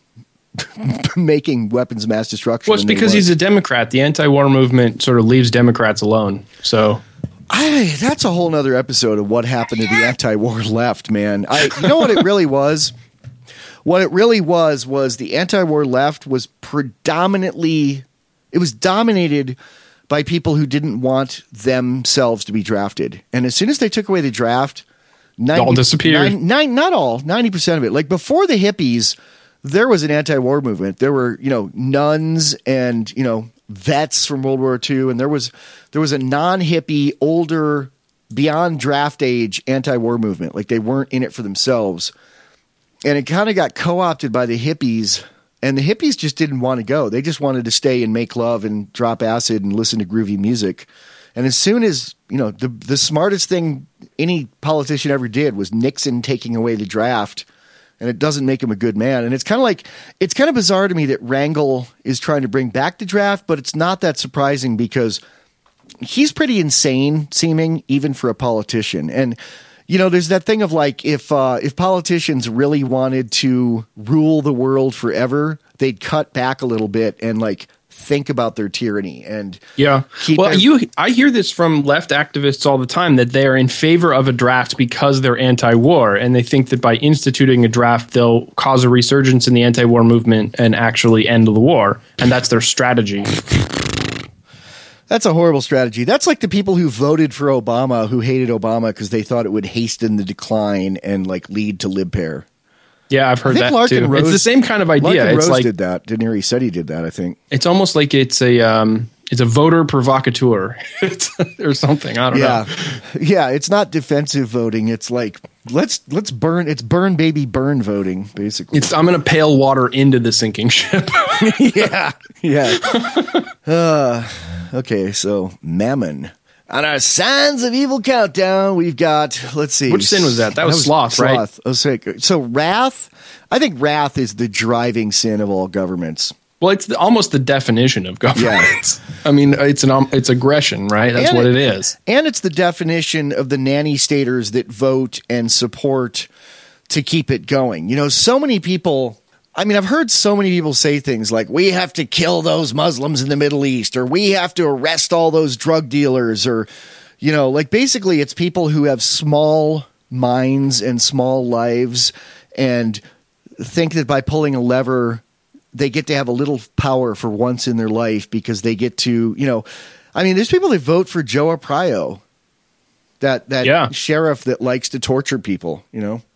making weapons of mass destruction. Well, it's because he's a Democrat. The anti-war movement sort of leaves Democrats alone. So. I, that's a whole nother episode of what happened to the anti-war left, man. I, you know what it really was? What it really was was the anti-war left was predominantly, it was dominated by people who didn't want themselves to be drafted. And as soon as they took away the draft, ninety, all disappeared. Nine, nine, not all, ninety percent of it. Like before the hippies, there was an anti-war movement. There were, you know, nuns and, you know, vets from World War Two, and there was there was a non-hippie, older, beyond draft age anti-war movement. Like they weren't in it for themselves, and it kind of got co-opted by the hippies. And the hippies just didn't want to go; they just wanted to stay and make love and drop acid and listen to groovy music. And as soon as you know, the the smartest thing any politician ever did was Nixon taking away the draft. And it doesn't make him a good man. And it's kind of like, it's kind of bizarre to me that Rangel is trying to bring back the draft, but it's not that surprising because he's pretty insane seeming, even for a politician. And, you know, there's that thing of like, if, uh, if politicians really wanted to rule the world forever, they'd cut back a little bit and like think about their tyranny and yeah. Well, their- you, I hear this from left activists all the time that they are in favor of a draft because they're anti-war, and they think that by instituting a draft, they'll cause a resurgence in the anti-war movement and actually end the war, and that's their strategy. That's a horrible strategy. That's like the people who voted for Obama who hated Obama because they thought it would hasten the decline and like lead to lib-pair. Yeah, I've heard I think that Larkin too. Rose, it's the same kind of idea. Larkin it's Rose like did that, didn't he? He said he did that. I think it's almost like it's a um, it's a voter provocateur or something. I don't yeah. know. Yeah, it's not defensive voting. It's like let's let's burn. It's burn baby burn voting basically. It's I'm going to pail water into the sinking ship. yeah, yeah. Uh, okay, so Mammon. On our Signs of Evil countdown, we've got, let's see. Which sin was that? That, that was, was sloth, sloth, right? Oh, so, so wrath, I think wrath is the driving sin of all governments. Well, it's the, almost the definition of government. Yeah. I mean, it's an um, it's aggression, right? That's and what it, it is. And it's the definition of the nanny staters that vote and support to keep it going. You know, so many people... I mean, I've heard so many people say things like, we have to kill those Muslims in the Middle East, or we have to arrest all those drug dealers, or, you know, like basically it's people who have small minds and small lives and think that by pulling a lever, they get to have a little power for once in their life because they get to, you know, I mean, there's people that vote for Joe Arpaio, that, that yeah. sheriff that likes to torture people, you know?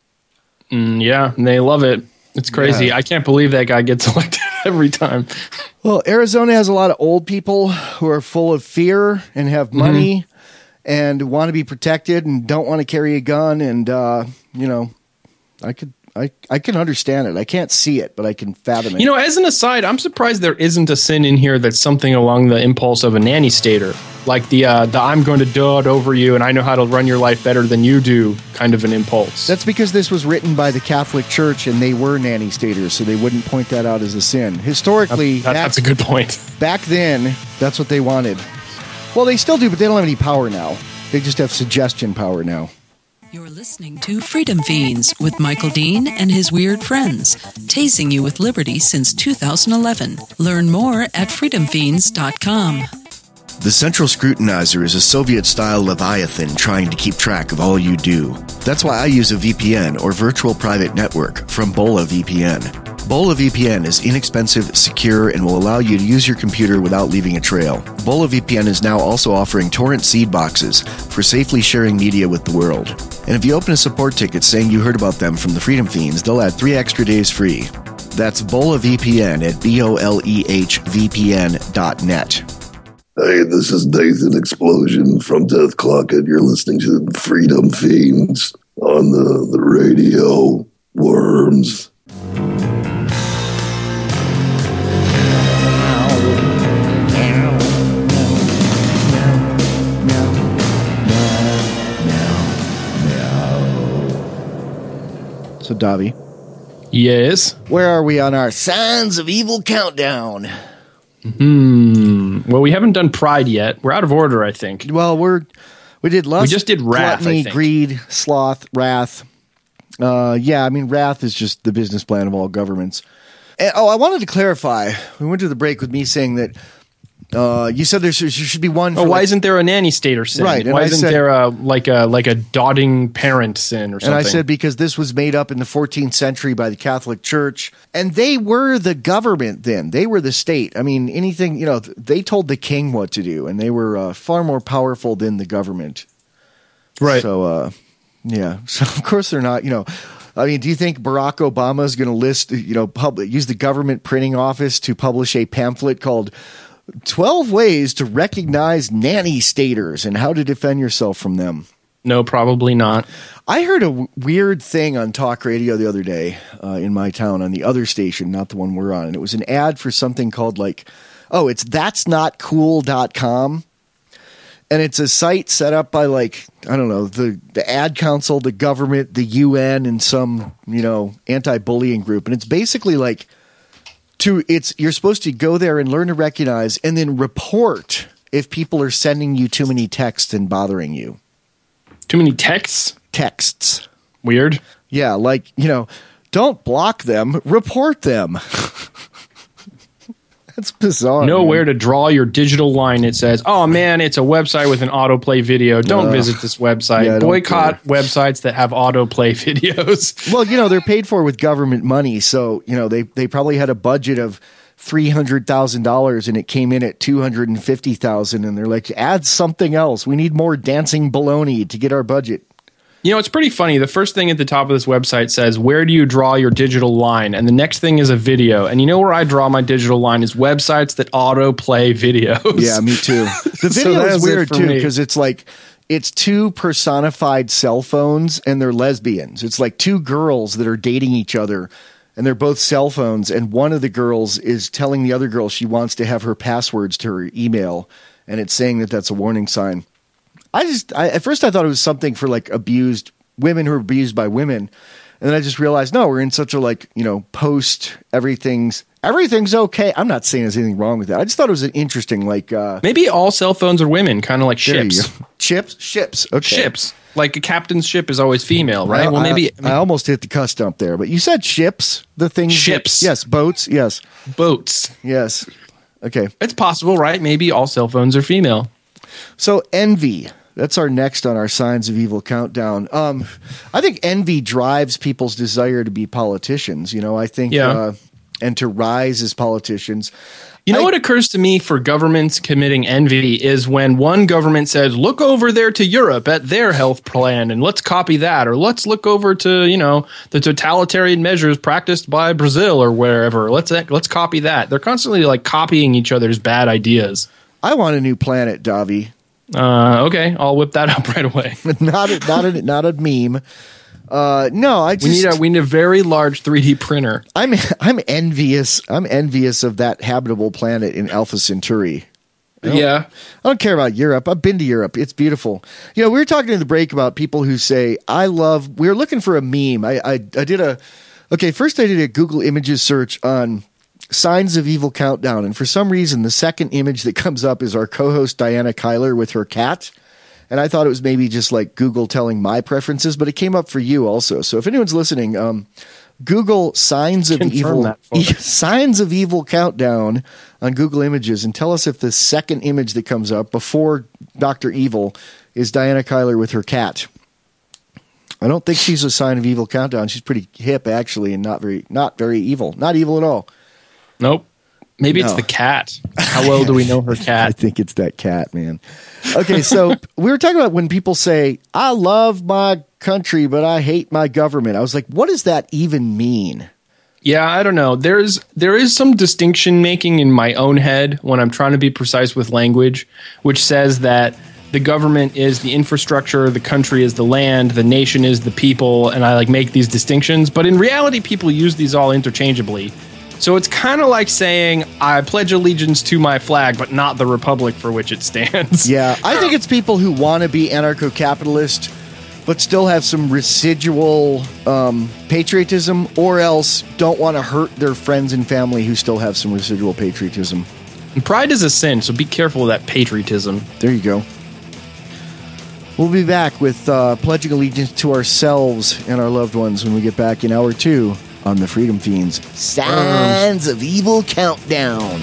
Mm, yeah, and they love it. It's crazy. Yeah. I can't believe that guy gets elected every time. Well, Arizona has a lot of old people who are full of fear and have money mm-hmm. and want to be protected and don't want to carry a gun. And, uh, you know, I could, I, I can understand it. I can't see it, but I can fathom it. You know, as an aside, I'm surprised there isn't a sin in here that's something along the impulse of a nanny stater, like the uh, the I'm going to do it over you and I know how to run your life better than you do kind of an impulse. That's because this was written by the Catholic Church and they were nanny staters, so they wouldn't point that out as a sin. Historically, that, that, that's back, a good point. Back then, that's what they wanted. Well, they still do, but they don't have any power now. They just have suggestion power now. You're listening to Freedom Fiends with Michael Dean and his weird friends, tasing you with liberty since two thousand eleven. Learn more at freedom fiends dot com. The Central Scrutinizer is a Soviet-style Leviathan trying to keep track of all you do. That's why I use a V P N, or virtual private network, from Bola V P N. Bola V P N is inexpensive, secure, and will allow you to use your computer without leaving a trail. Bola V P N is now also offering torrent seed boxes for safely sharing media with the world. And if you open a support ticket saying you heard about them from the Freedom Fiends, they'll add three extra days free. That's BolaVPN at B O L E H V P N dot net. Hey, this is Nathan Explosion from Death Clock, and you're listening to Freedom Fiends on the, the radio. Worms. So, Davi. Yes. Where are we on our Signs of Evil countdown? Hmm. Well, we haven't done Pride yet. We're out of order, I think. Well, we're we did lust, we just did wrath, gluttony, I think. greed, sloth, wrath. Uh, yeah, I mean, wrath is just the business plan of all governments. And, oh, I wanted to clarify. We went to the break with me saying that uh, you said there should, there should be one. For Oh, why like, isn't there a nanny state or sin? Right, and Why I isn't said- there a like a like a dotting parent sin or something? And I said because this was made up in the fourteenth century by the Catholic Church, and they were the government then. They were the state. I mean, anything, you know, they told the king what to do, and they were uh, far more powerful than the government. right. So, uh, yeah. So, of course, they're not, you know. I mean, do you think Barack Obama is going to list, you know, public, use the government printing office to publish a pamphlet called twelve Ways to Recognize Nanny Staters and How to Defend Yourself from Them? No, probably not. I heard a w- weird thing on talk radio the other day uh, in my town on the other station, not the one we're on. And it was an ad for something called like, oh, it's that's not cool dot com. And it's a site set up by like, I don't know, the, the ad council, the government, the U N, and some, you know, anti-bullying group. And it's basically like to it's you're supposed to go there and learn to recognize and then report if people are sending you too many texts and bothering you. Too many texts? Texts. Weird. Yeah, like, you know, don't block them, report them. That's bizarre. Know man. where to draw your digital line. It says, oh man, it's a website with an autoplay video. Don't Ugh. visit this website. Yeah, don't Boycott websites that have autoplay videos. Well, you know, they're paid for with government money, so, you know, they, they probably had a budget of three hundred thousand dollars and it came in at two hundred fifty thousand dollars, and they're like, add something else. We need more dancing baloney to get our budget. You know, it's pretty funny. The first thing at the top of this website says, where do you draw your digital line? And the next thing is a video. And you know where I draw my digital line is websites that autoplay videos. Yeah, me too. The So video that's is it weird for too me. because it's like it's two personified cell phones and they're lesbians. It's like two girls that are dating each other and they're both cell phones, and one of the girls is telling the other girl she wants to have her passwords to her email, and it's saying that that's a warning sign. I just I, at first I thought it was something for like abused women who are abused by women. And then I just realized, no, we're in such a like, you know, post everything's everything's okay. I'm not saying there's anything wrong with that. I just thought it was an interesting like uh Maybe all cell phones are women, kind of like there you ships. go. Chips? Ships. Okay. Ships. Like a captain's ship is always female, right? I, well, maybe I, I almost hit the cuss dump there, but you said ships, the things. Ships. That, yes. Boats. Yes. boats. Yes. Okay. It's possible, right? Maybe all cell phones are female. So envy. That's our next on our Signs of Evil countdown. Um, I think envy drives people's desire to be politicians. You know, I think, Yeah. uh, and to rise as politicians. You know I- what occurs to me for governments committing envy is when one government says, look over there to Europe at their health plan and let's copy that. Or let's look over to, you know, the totalitarian measures practiced by Brazil or wherever. Let's let's copy that. They're constantly like copying each other's bad ideas. I want a new planet, Davi. Uh, okay, I'll whip that up right away. not a, not a, not a meme. Uh, no, I just We need a we need a very large three D printer. I'm I'm envious. I'm envious of that habitable planet in Alpha Centauri. Yeah. I don't care about Europe. I've been to Europe. It's beautiful. You know, we were talking in the break about people who say, I love, we were looking for a meme. I, I, I did a, okay, first I did a Google Images search on Signs of Evil countdown. And for some reason, the second image that comes up is our co-host Diana Kyler with her cat. And I thought it was maybe just like Google telling my preferences, but it came up for you also. So if anyone's listening, um, Google Signs of Confirm Evil, that for me. Signs of Evil countdown on Google Images, and tell us if the second image that comes up before Doctor Evil is Diana Kyler with her cat. I don't think she's a Sign of Evil countdown. She's pretty hip actually, and not very, not very evil. Not evil at all. Nope. Maybe it's No. the cat. How well do we know her I cat? think it's that cat, man. Okay, so we were talking about when people say, I love my country, but I hate my government. I was like, what does that even mean? Yeah, I don't know. There's there is some distinction making in my own head when I'm trying to be precise with language, which says that the government is the infrastructure, the country is the land, the nation is the people, and I like make these distinctions. But in reality, people use these all interchangeably. So it's kind of like saying I pledge allegiance to my flag, but not the republic for which it stands. Yeah, I think it's people who want to be anarcho-capitalist, but still have some residual um, patriotism, or else don't want to hurt their friends and family who still have some residual patriotism. And pride is a sin, so be careful of that patriotism. There you go. We'll be back with uh, pledging allegiance to ourselves and our loved ones when we get back in hour two on the Freedom Fiends Signs of Evil Countdown.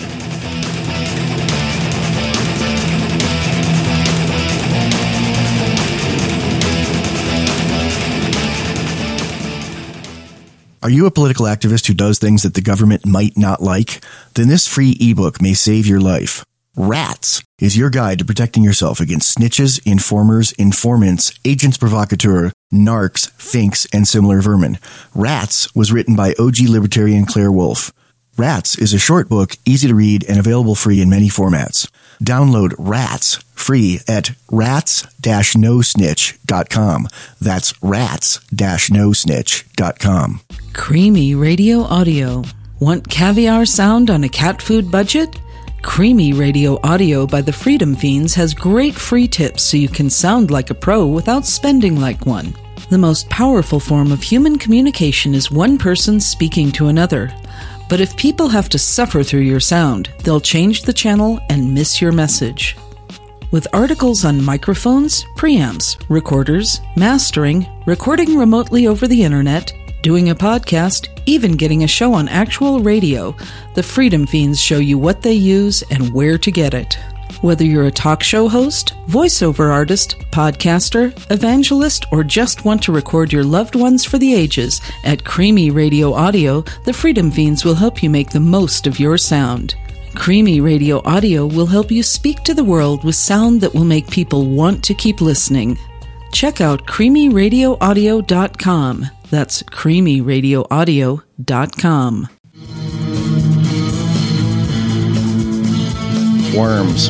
Are you a political activist who does things that the government might not like? Then this free ebook may save your life. Rats is your guide to protecting yourself against snitches, informers, informants, agents provocateur, narcs, finks, and similar vermin. Rats was written by O G libertarian Claire Wolfe. Rats is a short book, easy to read, and available free in many formats. Download Rats free at rats dash no snitch dot com. That's rats dash no snitch dot com. Creamy Radio Audio. Want caviar sound on a cat food budget? Creamy Radio Audio by the Freedom Fiends has great free tips so you can sound like a pro without spending like one. The most powerful form of human communication is one person speaking to another. But if people have to suffer through your sound, they'll change the channel and miss your message. With articles on microphones, preamps, recorders, mastering, recording remotely over the internet, doing a podcast, even getting a show on actual radio, the Freedom Fiends show you what they use and where to get it. Whether you're a talk show host, voiceover artist, podcaster, evangelist, or just want to record your loved ones for the ages, at Creamy Radio Audio, the Freedom Fiends will help you make the most of your sound. Creamy Radio Audio will help you speak to the world with sound that will make people want to keep listening. Check out creamy radio audio dot com. That's creamy radio audio dot com. Worms.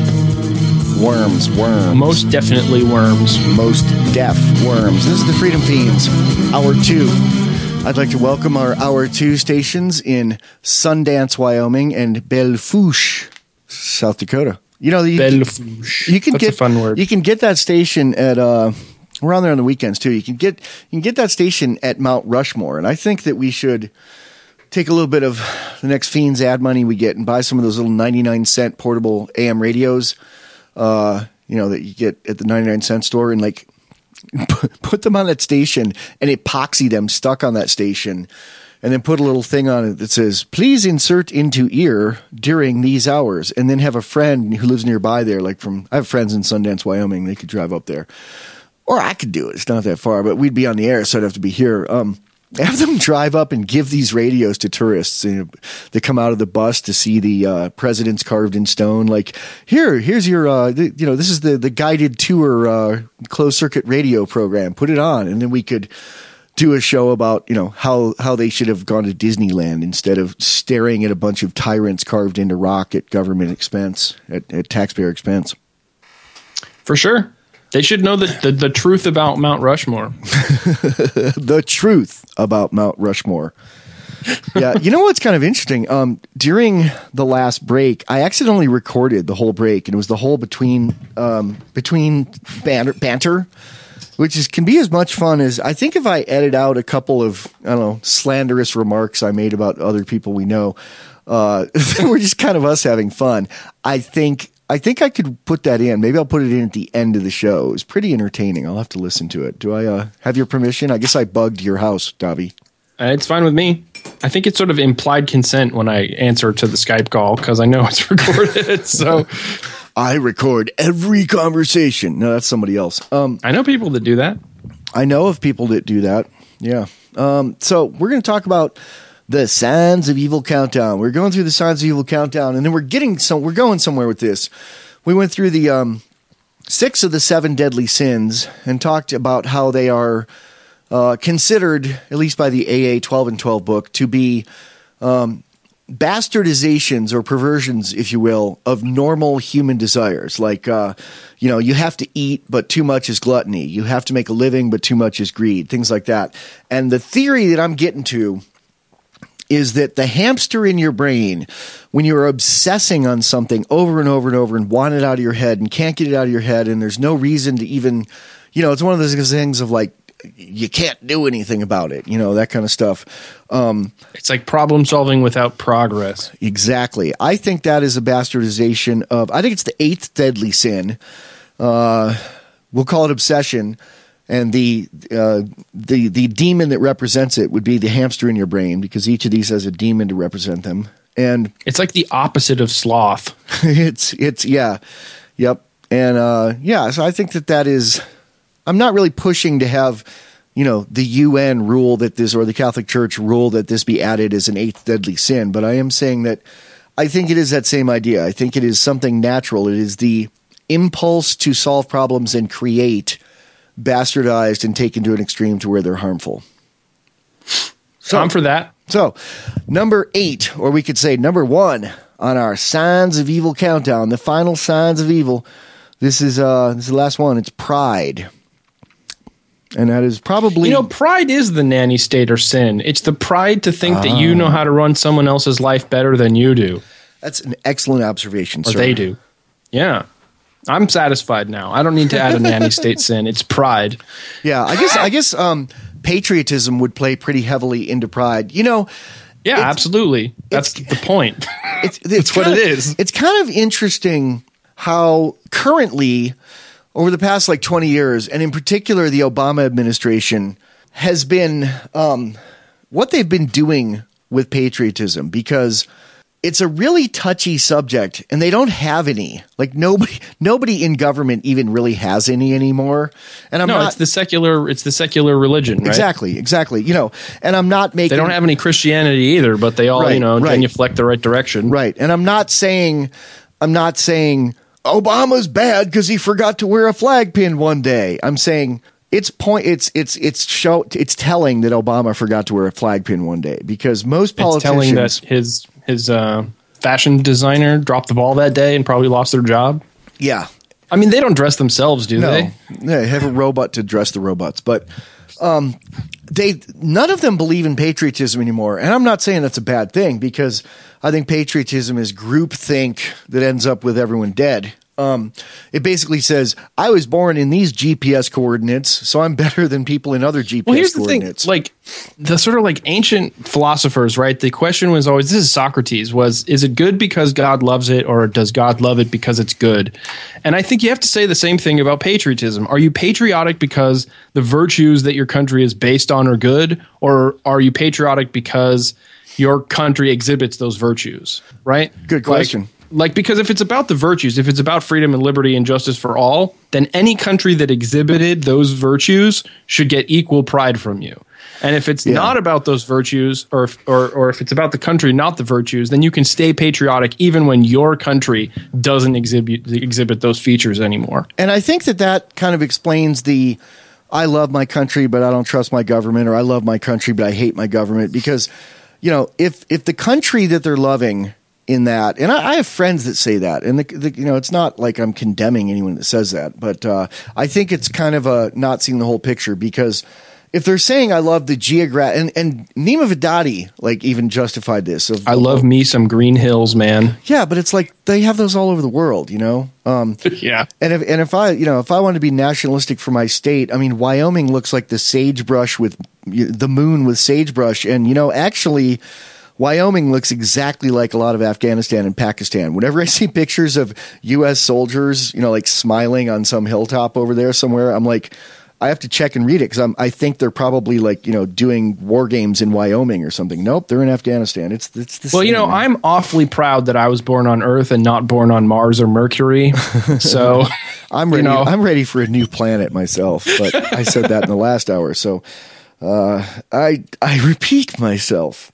Worms, worms. Most definitely worms. Most deaf worms. This is the Freedom Fiends, Hour two. I'd like to welcome our Hour two stations in Sundance, Wyoming, and Belle Fourche, South Dakota. You know, you, Belle Fourche. You can That's get a fun word. You can get that station at. Uh, we're on there on the weekends too. You can get you can get that station at Mount Rushmore, and I think that we should take a little bit of the next Fiends ad money we get and buy some of those little ninety-nine cent portable A M radios, uh, you know, that you get at the ninety-nine cent store, and like put them on that station and epoxy them stuck on that station, and then put a little thing on it that says, please insert into ear during these hours, and then have a friend who lives nearby there, like from, I have friends in Sundance, Wyoming, they could drive up there. Or I could do it. It's not that far, but we'd be on the air, so I'd have to be here. Um, have them drive up and give these radios to tourists. You know, they come out of the bus to see the uh, presidents carved in stone. Like, here, here's your, uh, the, you know, this is the the guided tour uh, closed circuit radio program. Put it on, and then we could do a show about, you know, how how they should have gone to Disneyland instead of staring at a bunch of tyrants carved into rock at government expense, at, at taxpayer expense. For sure. They should know the, the, the truth about Mount Rushmore. The truth about Mount Rushmore. Yeah, you know what's kind of interesting? Um, during the last break, I accidentally recorded the whole break, and it was the whole between um, between banter, banter, which is can be as much fun as I think if I edit out a couple of I don't know slanderous remarks I made about other people we know. Uh, we're just kind of us having fun. I think. I think I could put that in. Maybe I'll put it in at the end of the show. It was pretty entertaining. I'll have to listen to it. Do I uh, have your permission? I guess I bugged your house, Davi. Uh, it's fine with me. I think it's sort of implied consent when I answer to the Skype call because I know it's recorded. So I record every conversation. No, that's somebody else. Um, I know people that do that. I know of people that do that. Yeah. Um, so we're going to talk about the Signs of Evil Countdown. We're going through the Signs of Evil Countdown, and then we're getting some. We're going somewhere with this. We went through the um, six of the seven deadly sins and talked about how they are uh, considered, at least by the A A twelve and twelve book, to be um, bastardizations or perversions, if you will, of normal human desires. Like, uh, you know, you have to eat, but too much is gluttony. You have to make a living, but too much is greed, things like that. And the theory that I'm getting to is that the hamster in your brain, when you're obsessing on something over and over and over and want it out of your head and can't get it out of your head, and there's no reason to even, you know, it's one of those things of like, you can't do anything about it, you know, that kind of stuff. Um, it's like problem solving without progress. Exactly. I think that is a bastardization of, I think it's the eighth deadly sin. Uh, we'll call it obsession. And the, uh, the, the demon that represents it would be the hamster in your brain, because each of these has a demon to represent them. And it's like the opposite of sloth. it's, it's, yeah. Yep. And, uh, yeah, so I think that that is, I'm not really pushing to have, you know, the U N rule that this, or the Catholic Church rule that this be added as an eighth deadly sin. But I am saying that I think it is that same idea. I think it is something natural. It is the impulse to solve problems and create bastardized and taken to an extreme to where they're harmful. So I'm for that. So number eight, or we could say number one on our signs of evil countdown, the final signs of evil. This is, uh, this is the last one. It's pride. And that is probably... You know, pride is the nanny state or sin. It's the pride to think ah. that you know how to run someone else's life better than you do. That's an excellent observation, or sir. Or they do. Yeah. I'm satisfied now. I don't need to add a nanny state sin. It's pride. Yeah, I guess I guess um, patriotism would play pretty heavily into pride. You know... Yeah, absolutely. That's the point. It's, it's That's what of, it is. It's kind of interesting how currently... over the past like twenty years, and in particular the Obama administration, has been um, what they've been doing with patriotism, because it's a really touchy subject and they don't have any. Like nobody nobody in government even really has any anymore. And I'm no, not, it's the secular it's the secular religion, right? Exactly, exactly. You know, and I'm not making... They don't have any Christianity either, but they all, right, you know, right. genuflect the right direction. Right. And I'm not saying I'm not saying Obama's bad because he forgot to wear a flag pin one day. I'm saying it's point. It's it's it's show. It's telling that Obama forgot to wear a flag pin one day, because most politicians... It's telling that his his uh, fashion designer dropped the ball that day and probably lost their job. Yeah, I mean, they don't dress themselves, do no. they? They have a robot to dress the robots, but um, they none of them believe in patriotism anymore. And I'm not saying that's a bad thing, because I think patriotism is groupthink that ends up with everyone dead. Um, it basically says, I was born in these G P S coordinates, so I'm better than people in other G P S well, here's coordinates. The thing, like the sort of like ancient philosophers, right? The question was always, this is Socrates, was, is it good because God loves it, or does God love it because it's good? And I think you have to say the same thing about patriotism. Are you patriotic because the virtues that your country is based on are good, or are you patriotic because your country exhibits those virtues, right? Good question. Like, Like, because if it's about the virtues, if it's about freedom and liberty and justice for all, then any country that exhibited those virtues should get equal pride from you. And if it's yeah. not about those virtues, or, if, or or if it's about the country, not the virtues, then you can stay patriotic even when your country doesn't exhibit exhibit those features anymore. And I think that that kind of explains the I love my country, but I don't trust my government, or I love my country, but I hate my government. Because, you know, if if the country that they're loving in that, and I, I have friends that say that, and the, the, you know, it's not like I'm condemning anyone that says that, but uh, I think it's kind of a not seeing the whole picture, because if they're saying I love the geographic, and, and Nima Vidadi like even justified this. Of, I love me some green hills, man. Yeah, but it's like they have those all over the world, you know. Um, yeah, and if and if I you know if I wanted to be nationalistic for my state, I mean, Wyoming looks like the sagebrush with the moon with sagebrush, and you know, actually, Wyoming looks exactly like a lot of Afghanistan and Pakistan. Whenever I see pictures of U S soldiers, you know, like smiling on some hilltop over there somewhere, I'm like, I have to check and read it, because I think they're probably like, you know, doing war games in Wyoming or something. Nope, they're in Afghanistan. It's it's the well, same. You know, I'm awfully proud that I was born on Earth and not born on Mars or Mercury. So I'm ready. You know. I'm ready for a new planet myself. But I said that in the last hour, so uh, I I repeat myself.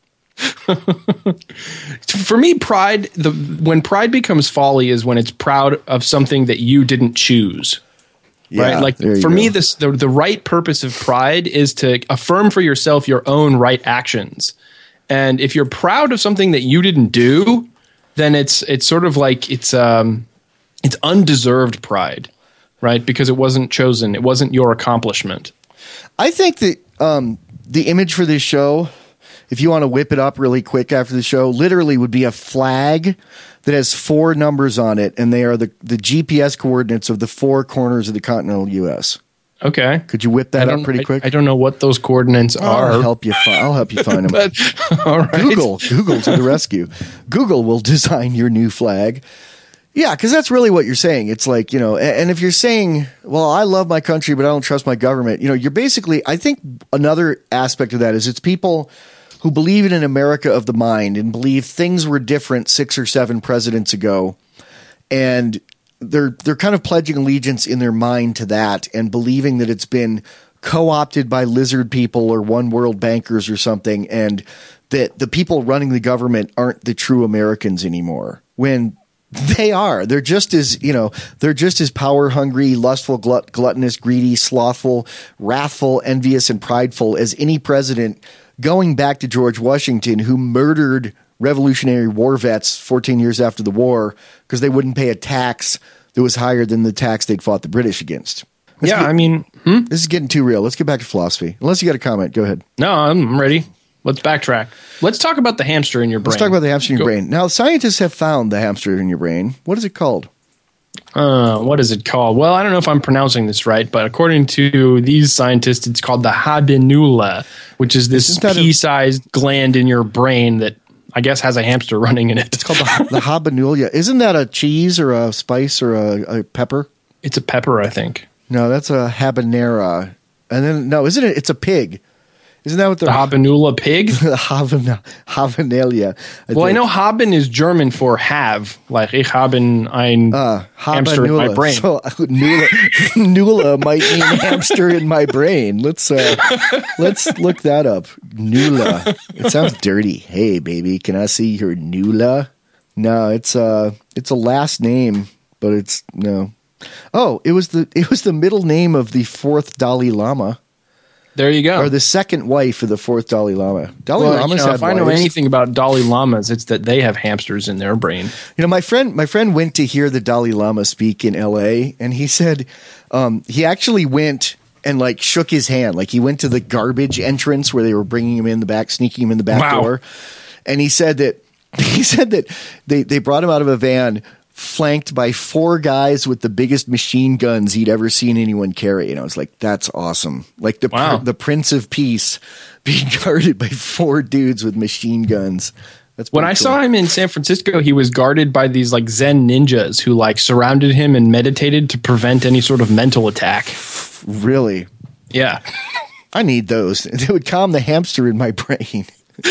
For me, pride, the when pride becomes folly is when it's proud of something that you didn't choose. Yeah, right? Like for go. me, this the, the right purpose of pride is to affirm for yourself your own right actions. And if you're proud of something that you didn't do, then it's it's sort of like it's um it's undeserved pride, right? Because it wasn't chosen, it wasn't your accomplishment. I think that um, the image for this show, if you want to whip it up really quick after the show, literally would be a flag that has four numbers on it, and they are the, the G P S coordinates of the four corners of the continental U S. Okay. Could you whip that up pretty I, quick? I don't know what those coordinates Oh, are. I'll help you. Fi- I'll help you find them. But, all right. Google, Google to the rescue. Google will design your new flag. Yeah, because that's really what you're saying. It's like, you know, and, and if you're saying, well, I love my country, but I don't trust my government, you know, you're basically, I think another aspect of that is it's people who believe in an America of the mind and believe things were different six or seven presidents ago. And they're they're kind of pledging allegiance in their mind to that and believing that it's been co-opted by lizard people or one world bankers or something, and that the people running the government aren't the true Americans anymore, when they are. They're just as, you know, they're just as power hungry, lustful, glut- gluttonous, greedy, slothful, wrathful, envious, and prideful as any president going back to George Washington, who murdered Revolutionary War vets fourteen years after the war because they wouldn't pay a tax that was higher than the tax they'd fought the British against. Let's yeah, get, I mean, hmm? this is getting too real. Let's get back to philosophy. Unless you got a comment, go ahead. No, I'm ready. Let's backtrack. Let's talk about the hamster in your brain. Let's talk about the hamster in your Go. brain. Now, scientists have found the hamster in your brain. What is it called? Uh, what is it called? Well, I don't know if I'm pronouncing this right, but according to these scientists, it's called the habenula, which is this Isn't that a- pea-sized gland in your brain that I guess has a hamster running in it. It's called the, the habanula. Isn't that a cheese or a spice or a, a pepper? It's a pepper, I think. No, that's a habanera. And then, no, isn't it? It's a pig. Isn't that what The the habanula pig? the Havan- Havanalia? I Well, I think. know haben is German for have, like ich haben ein Uh, hamster in my Habanula. brain. So Nula, Nula might mean hamster in my brain. Let's uh, let's look that up. Nula. It sounds dirty. Hey, baby, can I see your Nula? No, it's uh, it's a last name, but it's no. Oh, it was the it was the middle name of the fourth Dalai Lama, There you go. or the second wife of the fourth Dalai Lama. Dalai well, you Lama's know, had if I know wives. anything about Dalai Lamas, it's that they have hamsters in their brain. You know, my friend, my friend went to hear the Dalai Lama speak in L A, and he said um, he actually went and like shook his hand, like he went to the garbage entrance where they were bringing him in the back, sneaking him in the back Wow. door, and he said that he said that they they brought him out of a van flanked by four guys with the biggest machine guns he'd ever seen anyone carry. And I was like, that's awesome. Like the Wow. the Prince of Peace being guarded by four dudes with machine guns. That's When pretty I cool. saw him in San Francisco, he was guarded by these like Zen ninjas who like surrounded him and meditated to prevent any sort of mental attack. Really? Yeah. I need those. It would calm the hamster in my brain.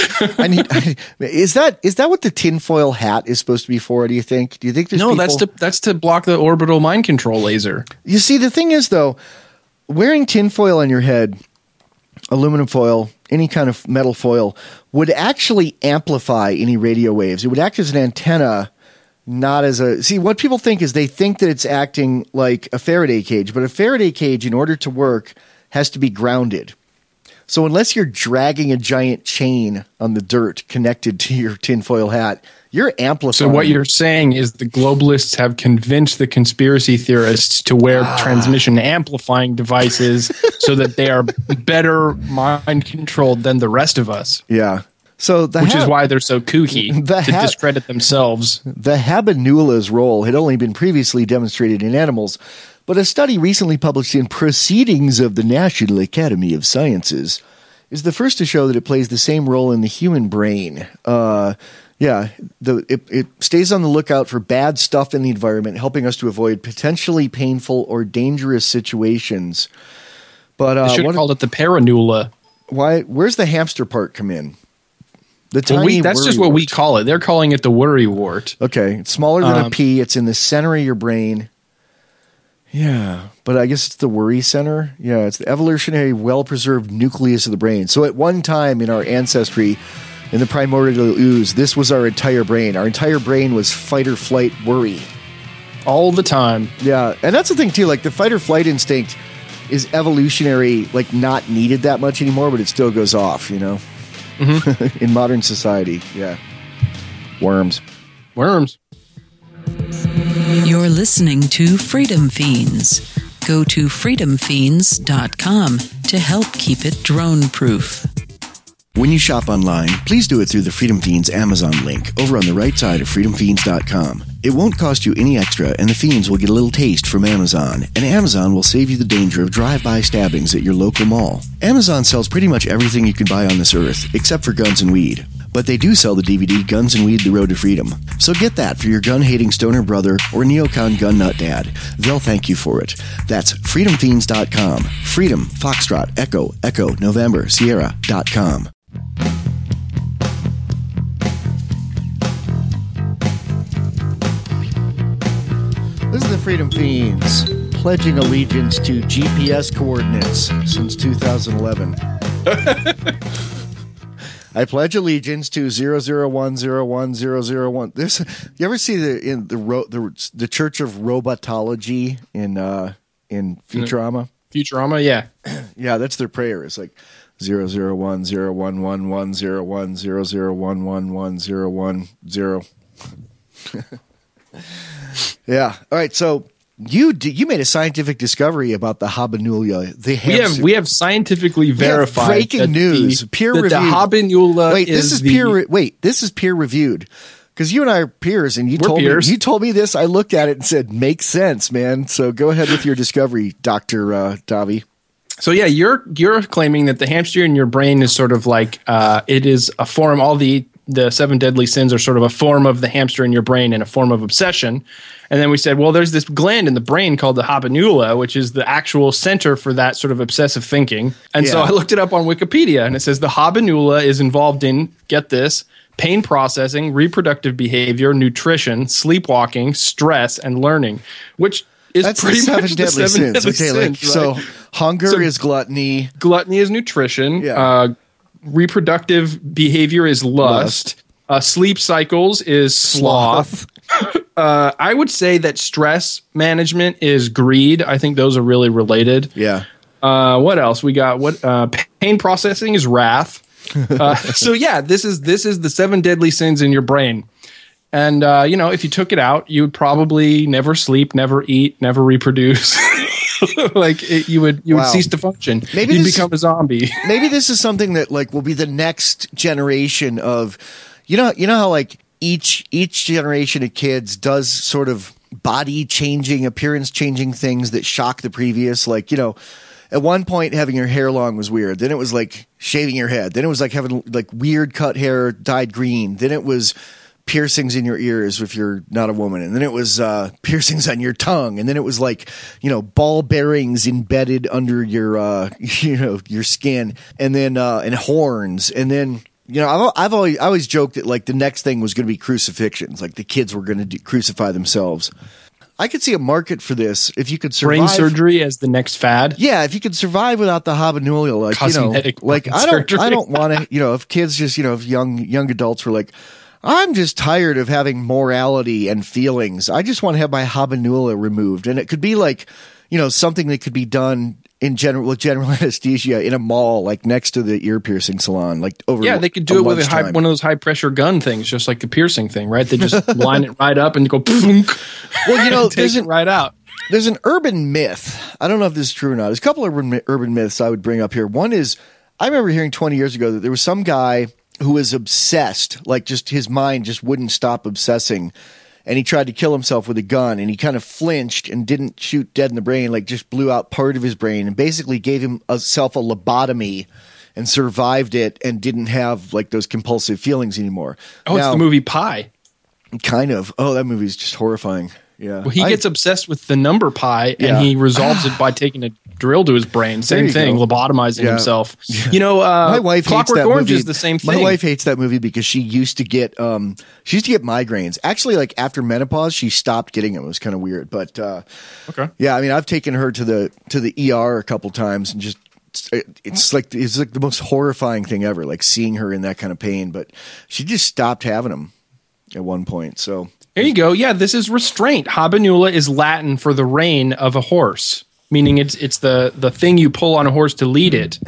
I need. I, is that is that what the tinfoil hat is supposed to be for? Do you think? Do you think there's No, people- that's to that's to block the orbital mind control laser. You see, the thing is though, wearing tinfoil on your head, aluminum foil, any kind of metal foil, would actually amplify any radio waves. It would act as an antenna, not as a. See, what people think is they think that it's acting like a Faraday cage, but a Faraday cage, in order to work, has to be grounded. So unless you're dragging a giant chain on the dirt connected to your tinfoil hat, you're amplifying. So what you're saying is the globalists have convinced the conspiracy theorists to wear transmission amplifying devices so that they are better mind controlled than the rest of us, Yeah. So the which ha- is why they're so kooky The to ha- discredit themselves. the habanula's role had only been previously demonstrated in animals, but a study recently published in Proceedings of the National Academy of Sciences is the first to show that it plays the same role in the human brain. Uh, yeah, the, it, it stays on the lookout for bad stuff in the environment, helping us to avoid potentially painful or dangerous situations. But They uh, should have what, called it the paranula. why? Where's the hamster part come in? The tiny Well, we, that's just worry what we wart. call it. They're calling it the worry wart. Okay, it's smaller than a Um, pea. It's in the center of your brain. Yeah, but I guess it's the worry center. Yeah, it's the evolutionary, well-preserved nucleus of the brain. So at one time in our ancestry, in the primordial ooze, this was our entire brain. Our entire brain was fight or flight worry. All the time. Yeah, and that's the thing too. Like the fight or flight instinct is evolutionary, like not needed that much anymore, but it still goes off. You know. mm-hmm. in modern society. Yeah. Worms. Worms. You're listening to Freedom Fiends. Go to freedom fiends dot com to help keep it drone-proof. When you shop online, please do it through the Freedom Fiends Amazon link over on the right side of freedom fiends dot com. It won't cost you any extra, and the Fiends will get a little taste from Amazon, and Amazon will save you the danger of drive-by stabbings at your local mall. Amazon sells pretty much everything you can buy on this earth, except for guns and weed. But they do sell the D V D Guns and Weed, The Road to Freedom. So get that for your gun-hating stoner brother or neocon gun nut dad. They'll thank you for it. That's freedom fiends dot com. Freedom, Foxtrot, Echo, Echo, November, Sierra dot com. This is the Freedom Fiends, pledging allegiance to G P S coordinates since two thousand eleven. I pledge allegiance to zero zero one zero one zero zero one. This, you ever see the in the ro, the the Church of Robotology in uh, in Futurama? Futurama, yeah, yeah, that's their prayer. It's like zero zero one zero one one one zero one zero zero one one one zero one zero. Yeah. All right. So you d- you made a scientific discovery about the habanula. The we have we have scientifically verified breaking that news, the, peer that reviewed. The habanula. Wait, this is, is the, peer. Re- wait, this is peer reviewed. Because you and I are peers, and you We're told peers. me you told me this. I looked at it and said, "Makes sense, man." So go ahead with your discovery, Doctor uh, Davi. So yeah, you're you're claiming that the hamster in your brain is sort of like uh, it is a form. All the the seven deadly sins are sort of a form of the hamster in your brain and a form of obsession. And then we said, well, there's this gland in the brain called the habanula, which is the actual center for that sort of obsessive thinking. And so Yeah. I looked it up on Wikipedia, and it says the habanula is involved in, get this, pain processing, reproductive behavior, nutrition, sleepwalking, stress, and learning, which is That's pretty the seven much deadly the seven sins. deadly Okay, like sins, so, right? hunger So- is gluttony. Gluttony is nutrition. Yeah. Uh, reproductive behavior is lust. Lust. Uh, sleep cycles is sloth. uh, I would say that stress management is greed. I think those are really related. Yeah. Uh, what else we got? What uh, pain processing is wrath. Uh, so yeah, this is this is the seven deadly sins in your brain. And uh, you know, if you took it out, you would probably never sleep, never eat, never reproduce. like it, you would you Wow. would cease to function. Maybe you'd this- become a zombie. Maybe this is something that like will be the next generation of, you know, you know how like each each generation of kids does sort of body changing, appearance changing things that shock the previous. Like, you know, at one point having your hair long was weird. Then it was like shaving your head. Then it was like having like weird cut hair dyed green. Then it was piercings in your ears if you're not a woman. And then it was uh, piercings on your tongue. And then it was like, you know, ball bearings embedded under your, uh, you know, your skin. And then, uh, and horns. And then, you know, I've, I've always, I always joked that like the next thing was going to be crucifixions. Like the kids were going to crucify themselves. I could see a market for this if you could survive. Brain surgery as the next fad. Yeah, if you could survive without the habanula, like, you know, Cosmetic like brain I don't, surgery. I don't want to, you know, if kids just, you know, if young, young adults were like, I'm just tired of having morality and feelings. I just want to have my habanula removed. And it could be like, you know, something that could be done in general with general anesthesia in a mall, like next to the ear piercing salon, like over. Yeah, they could do a it with a high, lunchtime. one of those high pressure gun things, just like the piercing thing, right? They just line it right up and go, well, Well, you know, take there's it an, right out. there's an urban myth. I don't know if this is true or not. There's a couple of urban, urban myths I would bring up here. One is I remember hearing twenty years ago that there was some guy who was obsessed, like just his mind just wouldn't stop obsessing. And he tried to kill himself with a gun, and he kind of flinched and didn't shoot dead in the brain, like just blew out part of his brain and basically gave himself a lobotomy and survived it and didn't have like those compulsive feelings anymore. Oh, it's Now, the movie Pi. kind of. Oh, that movie's just horrifying. Yeah. Well, he I- gets obsessed with the number pi, Yeah. and he resolves it by taking a drill to his brain. Same you thing, go. lobotomizing Yeah. himself. You know, uh, my wife hates Clockwork that Orange movie. is the same thing. My wife hates that movie because she used to get um she used to get migraines. Actually, like after menopause, she stopped getting them. It was kind of weird, but uh, Okay. yeah, I mean, I've taken her to the to the E R a couple times and just. It, it's like it's like the most horrifying thing ever, like seeing her in that kind of pain. But she just stopped having them at one point. So There you go. Yeah, this is restraint. Habanula is Latin for the rein of a horse, meaning it's it's the the thing you pull on a horse to lead it.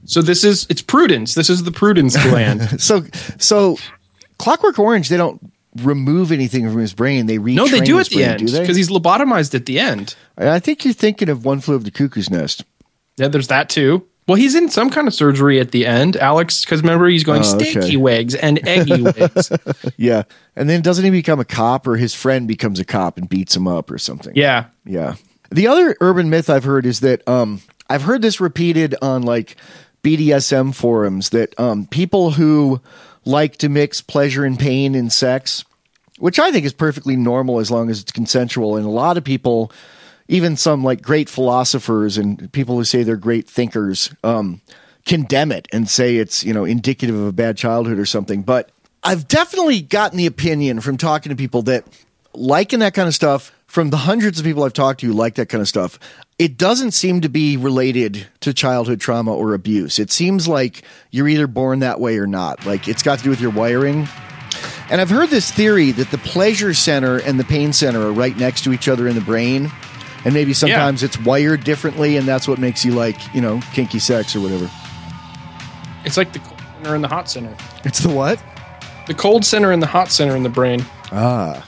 So this is it's prudence. This is the prudence gland. so so Clockwork Orange, they don't remove anything from his brain. They retrain no, they do his at the brain, end do they? because he's lobotomized at the end. I think you're thinking of One Flew Over the Cuckoo's Nest. Yeah, there's that too. Well, he's in some kind of surgery at the end, Alex, because remember he's going Oh, okay. steaky wigs and eggy wigs. Yeah. And then doesn't he become a cop, or his friend becomes a cop and beats him up or something? Yeah. Yeah. The other urban myth I've heard is that um, I've heard this repeated on like B D S M forums that um, people who like to mix pleasure and pain in sex, which I think is perfectly normal as long as it's consensual. And a lot of people, even some like great philosophers and people who say they're great thinkers, um, condemn it and say it's, you know, indicative of a bad childhood or something. But I've definitely gotten the opinion from talking to people that liking that kind of stuff, from the hundreds of people I've talked to who like that kind of stuff, it doesn't seem to be related to childhood trauma or abuse. It seems like you're either born that way or not. Like it's got to do with your wiring. And I've heard this theory that the pleasure center and the pain center are right next to each other in the brain. And maybe sometimes yeah. it's wired differently, and that's what makes you like, you know, kinky sex or whatever. It's like the cold center and the hot center. It's the what? The cold center and the hot center in the brain. Ah.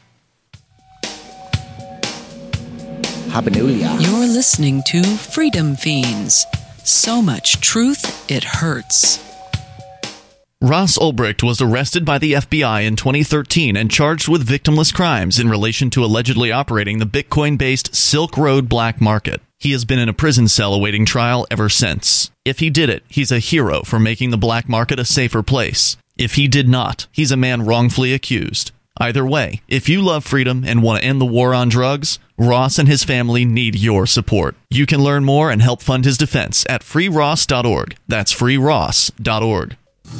Habanoulia. You're listening to Freedom Fiends. So much truth, it hurts. Ross Ulbricht was arrested by the F B I in twenty thirteen and charged with victimless crimes in relation to allegedly operating the Bitcoin-based Silk Road black market. He has been in a prison cell awaiting trial ever since. If he did it, he's a hero for making the black market a safer place. If he did not, he's a man wrongfully accused. Either way, if you love freedom and want to end the war on drugs, Ross and his family need your support. You can learn more and help fund his defense at free ross dot org. That's free ross dot org.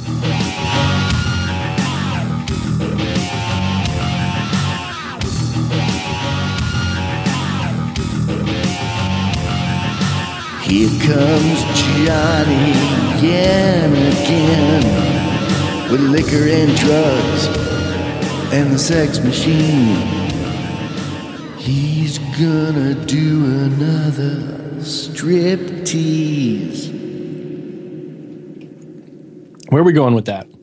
Here comes Johnny again, again, with liquor and drugs and the sex machine. He's gonna do another strip tease. Where are we going with that?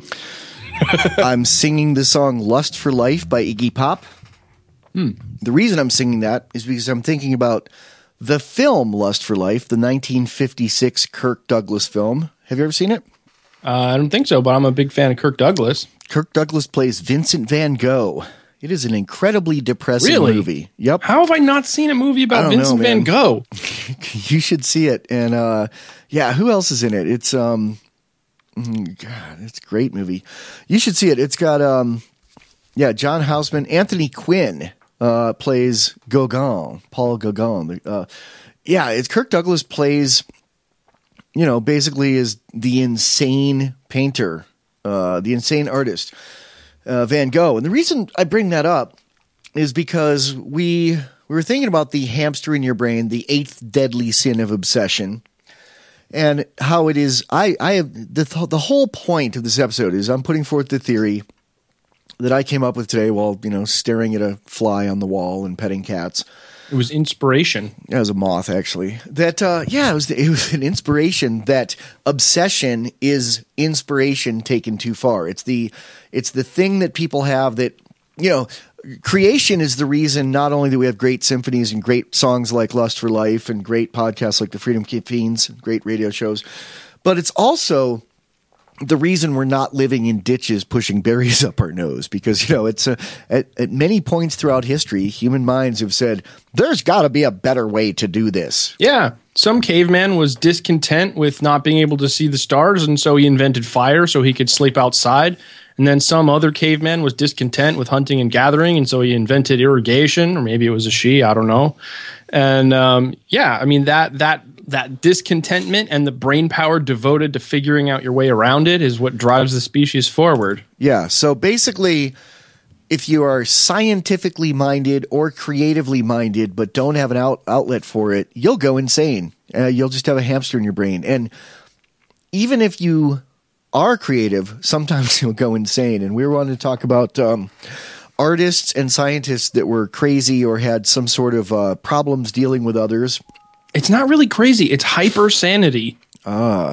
I'm singing the song Lust for Life by Iggy Pop. Hmm. The reason I'm singing that is because I'm thinking about the film Lust for Life, the nineteen fifty-six Kirk Douglas film. Have you ever seen it? Uh, I don't think so, but I'm a big fan of Kirk Douglas. Kirk Douglas plays Vincent Van Gogh. It is an incredibly depressing really? movie. Yep. How have I not seen a movie about Vincent know, Van Gogh? You should see it. And uh, yeah, who else is in it? It's um, God, it's a great movie. You should see it. It's got um, yeah, John Houseman, Anthony Quinn uh, plays Gauguin, Paul Gauguin. Uh, yeah, it's Kirk Douglas plays, you know, basically is the insane painter, uh, the insane artist. Uh, Van Gogh. And the reason I bring that up is because we we were thinking about the hamster in your brain, the eighth deadly sin of obsession, and how it is. I I have the the whole point of this episode is I'm putting forth the theory that I came up with today while, you know, staring at a fly on the wall and petting cats. It was inspiration. It was a moth, actually. That, uh, yeah, it was, it was an inspiration that obsession is inspiration taken too far. It's the, it's the thing that people have that, you know, creation is the reason not only that we have great symphonies and great songs like Lust for Life and great podcasts like the Freedom Fiends, great radio shows, but it's also the reason we're not living in ditches pushing berries up our nose, because, you know, it's a, at, at many points throughout history, human minds have said, there's got to be a better way to do this. Yeah. Some caveman was discontent with not being able to see the stars, and so he invented fire so he could sleep outside. And then some other caveman was discontent with hunting and gathering, and so he invented irrigation, or maybe it was a she, I don't know. And um, yeah, I mean, that that that discontentment and the brain power devoted to figuring out your way around it is what drives the species forward. Yeah. So basically, if you are scientifically minded or creatively minded but don't have an out, outlet for it, you'll go insane. Uh, you'll just have a hamster in your brain. And even if you are creative, sometimes you'll go insane. And we were wanting to talk about um, artists and scientists that were crazy or had some sort of uh, problems dealing with others. It's not really crazy. It's hyper sanity. Ah,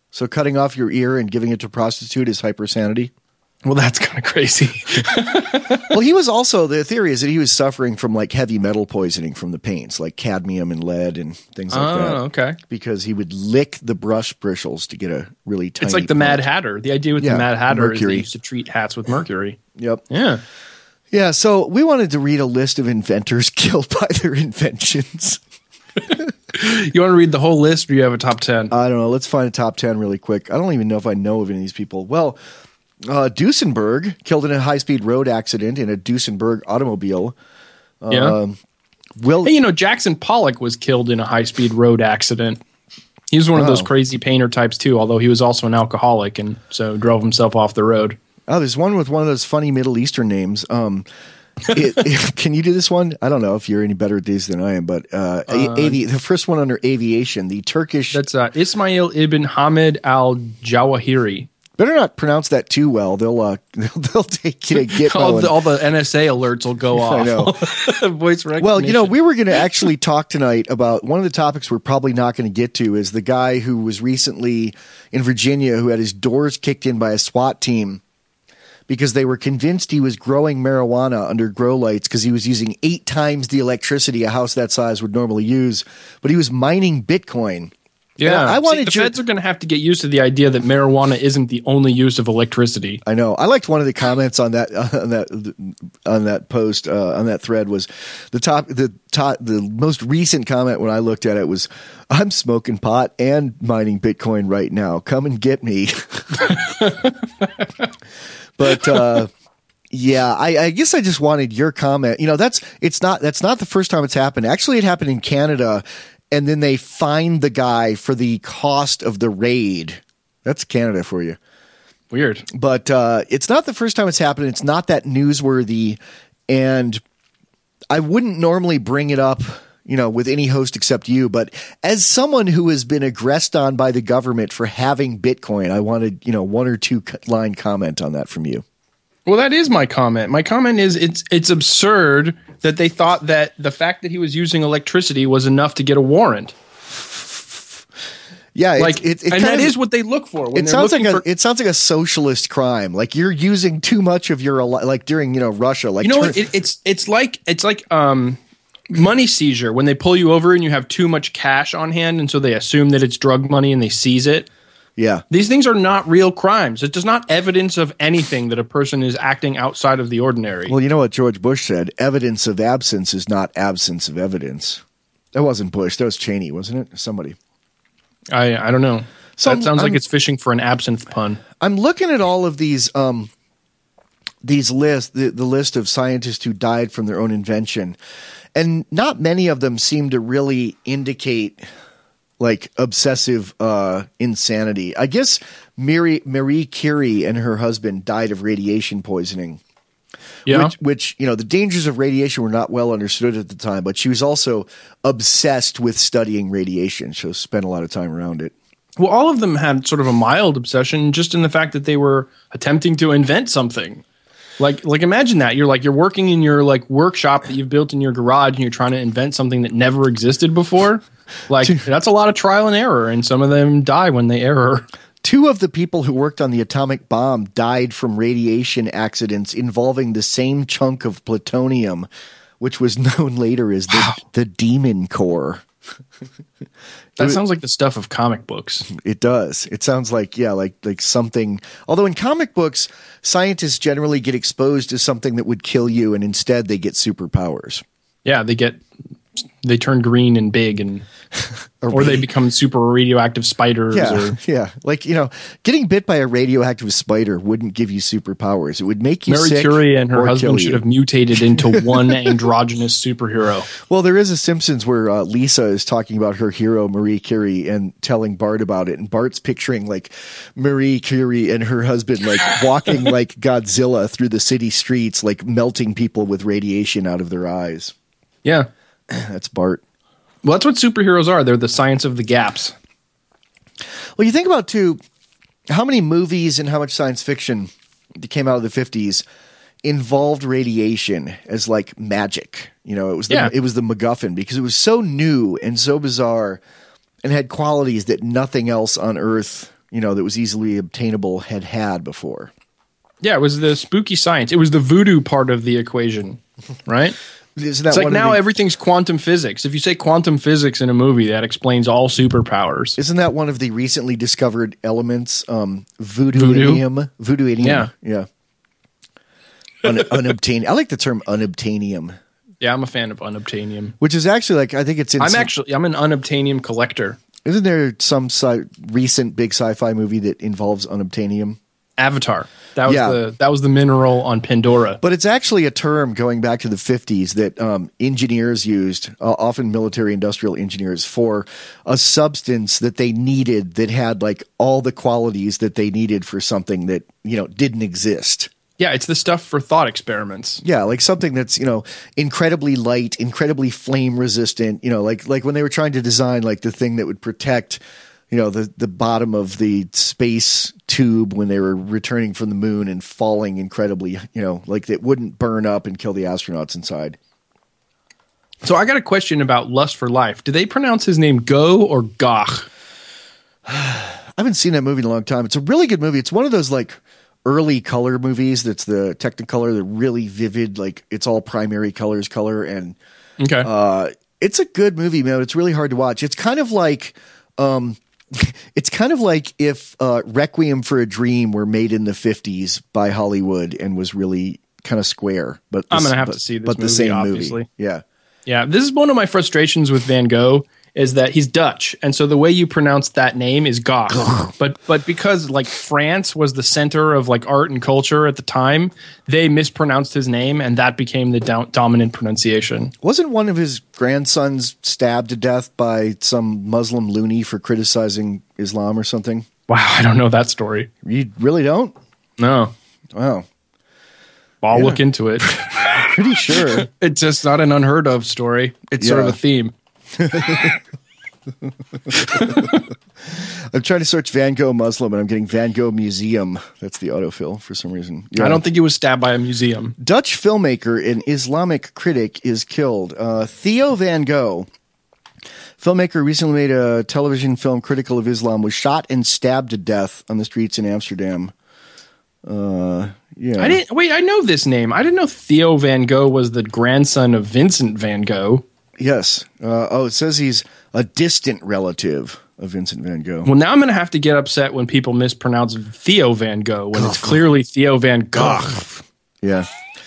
So cutting off your ear and giving it to a prostitute is hypersanity? Well, that's kind of crazy. Well, he was also, the theory is that he was suffering from like heavy metal poisoning from the paints, like cadmium and lead and things like oh, that. Oh, okay. Because he would lick the brush bristles to get a really tiny It's like the point. Mad Hatter. The idea with Yeah, the Mad Hatter mercury. is they used to treat hats with mercury. Yep. Yeah. Yeah, so we wanted to read a list of inventors killed by their inventions. You want to read the whole list, or do you have a top ten? I don't know. Let's find a top ten really quick. I don't even know if I know of any of these people. Well, uh, Duesenberg killed in a high-speed road accident in a Duesenberg automobile. Yeah. Um, Will Hey, you know, Jackson Pollock was killed in a high-speed road accident. He was one of those Oh. crazy painter types, too, although he was also an alcoholic and so drove himself off the road. Oh, there's one with one of those funny Middle Eastern names. Um, it, it- can you do this one? I don't know if you're any better at these than I am, but uh, a- avi- the first one under aviation, the Turkish. That's uh, Ismail ibn Hamid al-Jawahiri. Better not pronounce that too well. They'll uh, they'll, they'll take you to get all, the, all the N S A alerts will go off. I know. Voice recognition. Well, you know, we were going to actually talk tonight about one of the topics we're probably not going to get to is the guy who was recently in Virginia who had his doors kicked in by a SWAT team because they were convinced he was growing marijuana under grow lights because he was using eight times the electricity a house that size would normally use, but he was mining Bitcoin. Yeah, And I See, wanted the your- feds are going to have to get used to the idea that marijuana isn't the only use of electricity. I know. I liked one of the comments on that on that on that post uh, on that thread was the top the top the most recent comment when I looked at it was, "I'm smoking pot and mining Bitcoin right now. Come and get me." But uh, yeah, I, I guess I just wanted your comment. You know, that's it's not that's not the first time it's happened. Actually, it happened in Canada. And then they fined the guy for the cost of the raid. That's Canada for you. Weird. But uh, it's not the first time it's happened. It's not that newsworthy. And I wouldn't normally bring it up, you know, with any host except you. But as someone who has been aggressed on by the government for having Bitcoin, I wanted, you know, one or two line comment on that from you. Well, that is my comment. My comment is it's it's absurd that they thought that the fact that he was using electricity was enough to get a warrant. Yeah, it, Like, it, it and kind that of, is what they look for. When it they're sounds like looking a for, it sounds like a socialist crime. Like you're using too much of your al- like during you know Russia. Like you know turn- what? It, it's it's like it's like um, money seizure when they pull you over and you have too much cash on hand, and so they assume that it's drug money and they seize it. yeah. These things are not real crimes. It does not evidence of anything that a person is acting outside of the ordinary. Well, you know what George Bush said? Evidence of absence is not absence of evidence. That wasn't Bush. That was Cheney, wasn't it? Somebody. I I don't know. So that sounds I'm- like it's fishing for an absinthe pun. I'm looking at all of these um, these lists, the, the list of scientists who died from their own invention, and not many of them seem to really indicate like obsessive uh, insanity. I guess Marie, Marie Curie and her husband died of radiation poisoning. Yeah. Which, which, you know, the dangers of radiation were not well understood at the time, but she was also obsessed with studying radiation. She spent a lot of time around it. Well, all of them had sort of a mild obsession just in the fact that they were attempting to invent something. Like, like imagine that you're like you're working in your like workshop that you've built in your garage, and you're trying to invent something that never existed before. Like that's a lot of trial and error, and some of them die when they error. Two of the people who worked on the atomic bomb died from radiation accidents involving the same chunk of plutonium, which was known later as the, the demon core. That sounds like the stuff of comic books. It does. It sounds like, yeah, like like something. Although in comic books, scientists generally get exposed to something that would kill you, and instead they get superpowers. Yeah, they get they turn green and big, and Or or they big. become super radioactive spiders. Yeah, Or yeah. Like, you know, getting bit by a radioactive spider wouldn't give you superpowers. It would make you Mary sick Curie and her or kill husband you. should have mutated into one androgynous superhero. Well, there is a Simpsons where uh, Lisa is talking about her hero, Marie Curie, and telling Bart about it. And Bart's picturing like Marie Curie and her husband like walking like Godzilla through the city streets, like melting people with radiation out of their eyes. Yeah. That's Bart. Well, that's what superheroes are. They're the science of the gaps. Well, you think about, too, how many movies and how much science fiction that came out of the fifties involved radiation as like magic. You know, it was the, Yeah. it was the MacGuffin because it was so new and so bizarre and had qualities that nothing else on Earth you know, that was easily obtainable had had before. Yeah, it was the spooky science. It was the voodoo part of the equation, right? Isn't that it's like one now of the, everything's quantum physics. If you say quantum physics in a movie, that explains all superpowers. Isn't that one of the recently discovered elements? Um, voodooinium. Voodoo? Voodooinium. Yeah. Yeah. Un- unobtain- I like the term unobtainium. Yeah, I'm a fan of unobtainium. Which is actually like, I think it's in. I'm actually, I'm an unobtainium collector. Isn't there some sci- recent big sci-fi movie that involves unobtainium? Avatar. That was Yeah. the that was the mineral on Pandora. But it's actually a term going back to the fifties that um, engineers used, uh, often military industrial engineers, for a substance that they needed that had like all the qualities that they needed for something that, you know, didn't exist. Yeah, it's the stuff for thought experiments. Yeah, like something that's, you know, incredibly light, incredibly flame resistant, you know, like like when they were trying to design like the thing that would protect, you know, the, the bottom of the space tube when they were returning from the moon and falling incredibly, you know, like it wouldn't burn up and kill the astronauts inside. So I got a question about Lust for Life. Do they pronounce his name Go or Gach? I haven't seen that movie in a long time. It's a really good movie. It's one of those like early color movies that's the Technicolor, the really vivid, like it's all primary colors color. And Okay. uh, it's a good movie, man. It's really hard to watch. It's kind of like, um, it's kind of like if uh, Requiem for a Dream were made in the fifties by Hollywood and was really kind of square. But I'm this- gonna have but- to see this but the movie, same obviously. movie. Yeah. Yeah, this is one of my frustrations with Van Gogh is that he's Dutch, and so the way you pronounce that name is Gogh. but but because like France was the center of like art and culture at the time, they mispronounced his name, and that became the do- dominant pronunciation. Wasn't one of his grandsons stabbed to death by some Muslim loony for criticizing Islam or something? Wow, I don't know that story. You really don't? No, Wow. I'll Yeah. look into it. Pretty sure. It's just not an unheard of story. It's sort of Yeah. a theme. I'm trying to search Van Gogh Muslim and I'm getting Van Gogh Museum. That's the autofill for some reason. Yeah. I don't think he was stabbed by a museum. Dutch filmmaker and Islamic critic is killed. Uh, Theo Van Gogh, filmmaker, recently made a television film critical of Islam, was shot and stabbed to death on the streets in Amsterdam. Uh, yeah. I didn't wait. I know this name. I didn't know Theo Van Gogh was the grandson of Vincent Van Gogh. Yes. Uh, oh, it says he's a distant relative of Vincent Van Gogh. Well, now I'm going to have to get upset when people mispronounce Theo Van Gogh when it's clearly Theo Van Gogh. Yeah.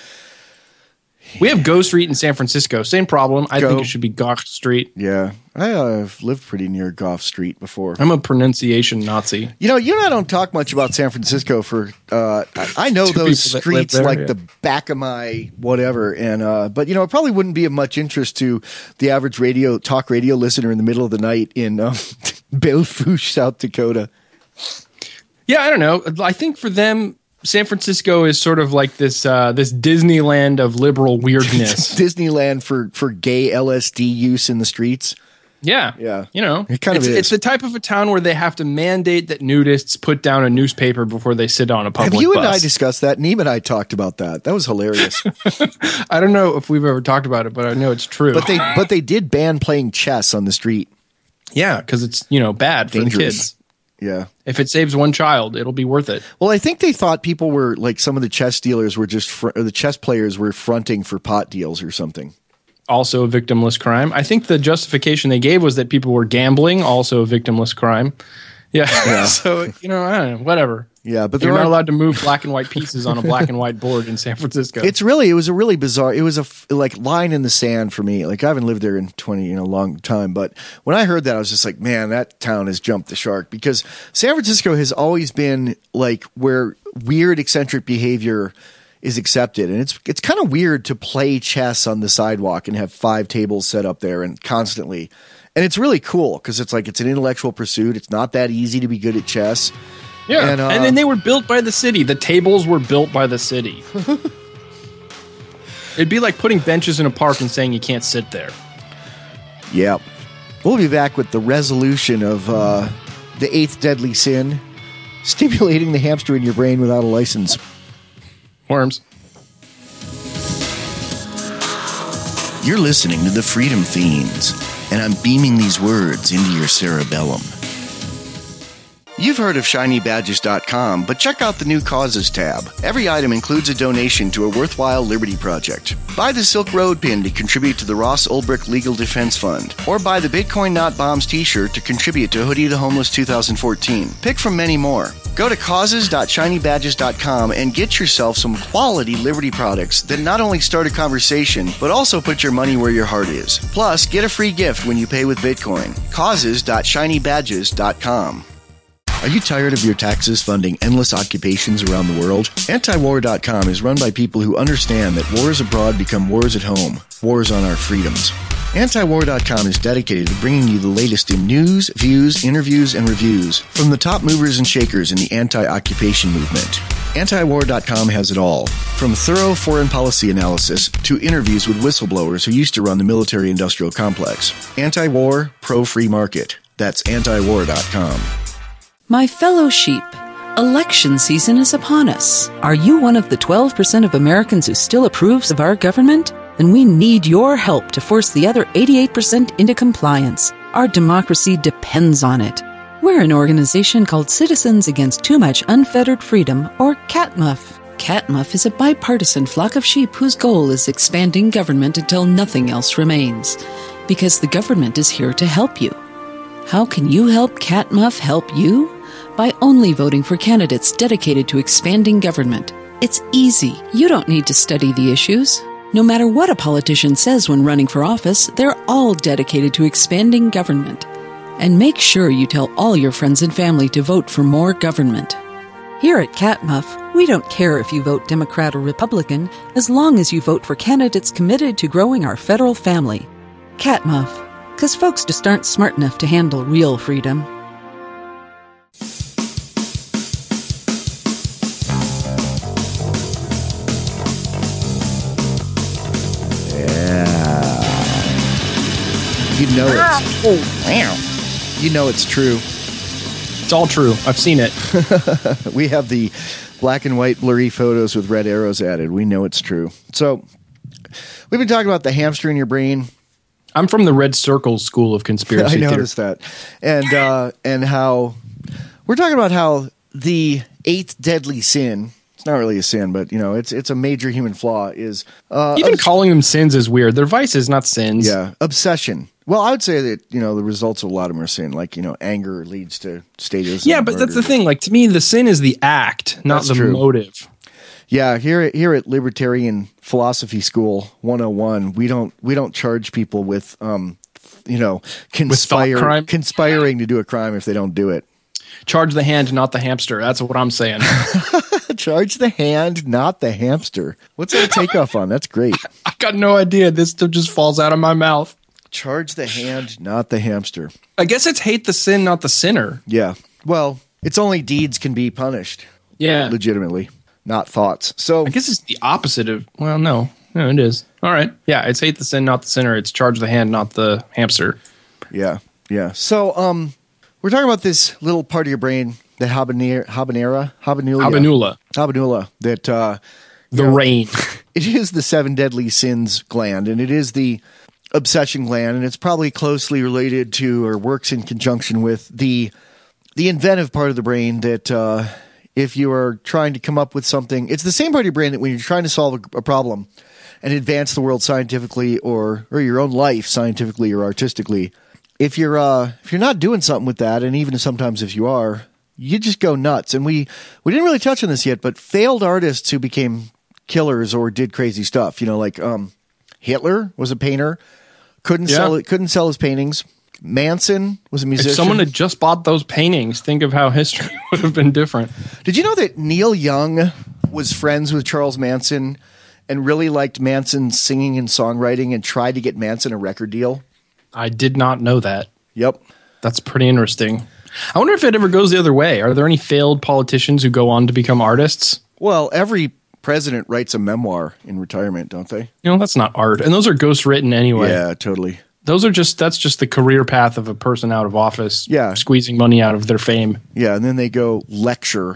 We have Go Street in San Francisco. Same problem. I Go. think it should be Gough Street. Yeah. I, uh, I've lived pretty near Gough Street before. I'm a pronunciation Nazi. You know, you and I don't talk much about San Francisco for, uh, I, I know Two those people that streets live there, like yeah. the back of my whatever. And, uh, but you know, it probably wouldn't be of much interest to the average radio, talk radio listener in the middle of the night in, um, Bellefouche, South Dakota. Yeah, I don't know. I think for them, San Francisco is sort of like this uh, this Disneyland of liberal weirdness. Disneyland for, for gay L S D use in the streets. Yeah. Yeah. You know, It kind of it's, is. it's the type of a town where they have to mandate that nudists put down a newspaper before they sit on a public Have you bus. and I discussed that? Neem and I talked about that. That was hilarious. I don't know if we've ever talked about it, but I know it's true. But they but they did ban playing chess on the street. yeah, because it's, you know, bad for Dangerous. the kids. Yeah. If it saves one child, it'll be worth it. Well, I think they thought people were like some of the chess dealers were just fr- or the chess players were fronting for pot deals or something. Also a victimless crime. I think the justification they gave was that people were gambling, also a victimless crime. Yeah. Yeah. So, you know, I don't know, whatever. Yeah, but You're there not are, allowed to move black and white pieces on a black and white board in San Francisco. it's really it was a really bizarre. It was a f- like line in the sand for me. Like I haven't lived there in twenty in a long time, but when I heard that, I was just like, man, that town has jumped the shark because San Francisco has always been like where weird eccentric behavior is accepted, and it's it's kind of weird to play chess on the sidewalk and have five tables set up there and constantly. And it's really cool because it's like it's an intellectual pursuit. It's not that easy to be good at chess. yeah. and, And, uh, then they were built by the city. The tables were built by the city. It'd be like putting benches in a park and saying you can't sit there. Yep. We'll be back with the resolution of uh, the eighth deadly sin, stimulating the hamster in your brain without a license. Worms. You're listening to the Freedom Fiends, and I'm beaming these words into your cerebellum. You've heard of shiny badges dot com, but check out the new Causes tab. Every item includes a donation to a worthwhile liberty project. Buy the Silk Road pin to contribute to the Ross Ulbricht Legal Defense Fund, or buy the Bitcoin Not Bombs t-shirt to contribute to Hoodie the Homeless two thousand fourteen. Pick from many more. Go to causes dot shiny badges dot com and get yourself some quality liberty products that not only start a conversation, but also put your money where your heart is. Plus, get a free gift when you pay with Bitcoin. causes dot shiny badges dot com. Are you tired of your taxes funding endless occupations around the world? anti war dot com is run by people who understand that wars abroad become wars at home, wars on our freedoms. anti war dot com is dedicated to bringing you the latest in news, views, interviews, and reviews from the top movers and shakers in the anti-occupation movement. anti war dot com has it all, from thorough foreign policy analysis to interviews with whistleblowers who used to run the military-industrial complex. Anti-war, pro-free market. That's anti war dot com. My fellow sheep, election season is upon us. Are you one of the twelve percent of Americans who still approves of our government? Then we need your help to force the other eighty-eight percent into compliance. Our democracy depends on it. We're an organization called Citizens Against Too Much Unfettered Freedom, or CatMuff. CatMuff is a bipartisan flock of sheep whose goal is expanding government until nothing else remains. Because the government is here to help you. How can you help CatMuff help you? By only voting for candidates dedicated to expanding government. It's easy. You don't need to study the issues. No matter what a politician says when running for office, they're all dedicated to expanding government. And make sure you tell all your friends and family to vote for more government. Here at CatMuff, we don't care if you vote Democrat or Republican, as long as you vote for candidates committed to growing our federal family. CatMuff, because folks just aren't smart enough to handle real freedom. You know it's oh, wow. You know it's true. It's all true. I've seen it. We have the black and white blurry photos with red arrows added. We know it's true. So we've been talking about the hamster in your brain. I'm from the Red Circle School of Conspiracy I noticed theory. that. And uh, and how we're talking about how the eighth deadly sin, it's not really a sin, but you know, it's it's a major human flaw, is uh, even obs- calling them sins is weird. They're vices, not sins. Yeah, obsession. Well, I would say that, you know, the results of a lot of them are sin. Like, you know, anger leads to status. Yeah, but that's the thing. Like, to me, the sin is the act, not That's the true. motive. Yeah, here at, here at Libertarian Philosophy School one oh one, we don't we don't charge people with um you know conspire, crime? conspiring to do a crime if they don't do it. Charge the hand, not the hamster. That's what I'm saying. Charge the hand, not the hamster. What's that takeoff on? That's great. I got no idea. This stuff just falls out of my mouth. Charge the hand, not the hamster. I guess it's hate the sin, not the sinner. Yeah. Well, it's only deeds can be punished. Yeah. Legitimately, not thoughts. So I guess it's the opposite of, well, no. No, it is. All right. Yeah, it's hate the sin, not the sinner. It's charge the hand, not the hamster. Yeah. Yeah. So um, we're talking about this little part of your brain, the habanera, habanera, habanula. Habanula. Habanula. That uh, The you know, rain. It is the seven deadly sins gland, and it is the obsession gland, and it's probably closely related to or works in conjunction with the the inventive part of the brain that uh, if you are trying to come up with something, it's the same part of your brain that when you're trying to solve a, a problem and advance the world scientifically or or your own life scientifically or artistically, if you're uh, if you're not doing something with that, and even sometimes if you are, you just go nuts. And we we didn't really touch on this yet, but failed artists who became killers or did crazy stuff, you know, like um, Hitler was a painter. Couldn't Yeah. sell it. Couldn't sell his paintings. Manson was a musician. If someone had just bought those paintings, think of how history would have been different. Did you know that Neil Young was friends with Charles Manson and really liked Manson's singing and songwriting and tried to get Manson a record deal? I did not know that. Yep. That's pretty interesting. I wonder if it ever goes the other way. Are there any failed politicians who go on to become artists? Well, every president writes a memoir in retirement, don't they? You know, that's not art. And those are ghost written anyway. Yeah, totally. Those are just, that's just the career path of a person out of office. Yeah. Squeezing money out of their fame. Yeah, and then they go lecture,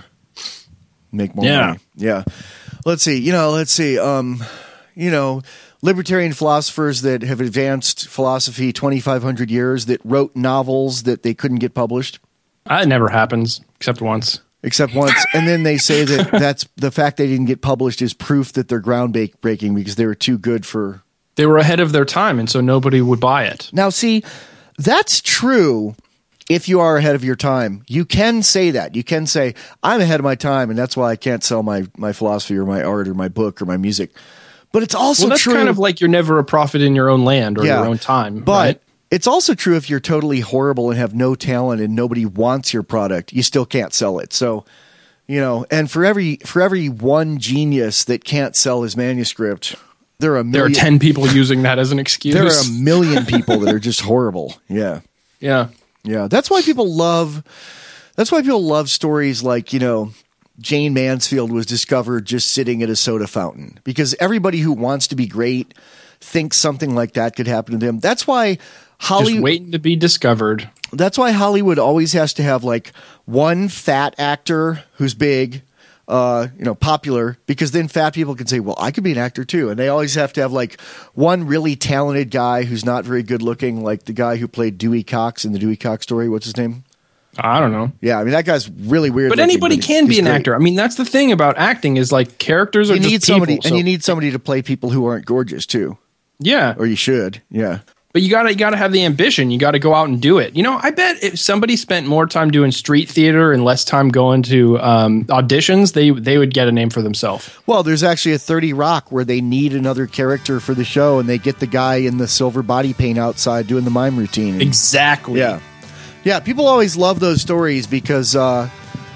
make more Yeah. money. Yeah. Let's see. You know, let's see. Um, you know, libertarian philosophers that have advanced philosophy twenty-five hundred years that wrote novels that they couldn't get published. That never happens, except once. Except once. And then they say that that's the fact they didn't get published is proof that they're groundbreaking because they were too good for... They were ahead of their time, and so nobody would buy it. Now, see, that's true if you are ahead of your time. You can say that. You can say, I'm ahead of my time, and that's why I can't sell my, my philosophy or my art or my book or my music. But it's also well, that's true. kind of like you're never a prophet in your own land or Yeah, your own time. But right? it's also true if you're totally horrible and have no talent and nobody wants your product, you still can't sell it. So, you know, and for every for every one genius that can't sell his manuscript, there are a million, there are ten people using that as an excuse. There are a million people that are just horrible. Yeah. Yeah. Yeah. That's why people love that's why people love stories like, you know, Jane Mansfield was discovered just sitting at a soda fountain, because everybody who wants to be great thinks something like that could happen to them. That's why Hollywood, just waiting to be discovered. That's why Hollywood always has to have like one fat actor who's big, uh, you know, popular, because then fat people can say, well, I could be an actor too. And they always have to have like one really talented guy who's not very good looking, like the guy who played Dewey Cox in the Dewey Cox story. What's his name? I don't know. Yeah, I mean, that guy's really weird. But looking, anybody but can be an great. actor. I mean, that's the thing about acting is like characters are You just need somebody, people, and so- you need somebody to play people who aren't gorgeous too. Yeah. Or you should. Yeah. But you gotta you gotta have the ambition. You gotta go out and do it. You know, I bet if somebody spent more time doing street theater and less time going to um, auditions, they they would get a name for themselves. Well, there's actually a thirty Rock where they need another character for the show, and they get the guy in the silver body paint outside doing the mime routine. Exactly. Yeah. Yeah, people always love those stories because uh,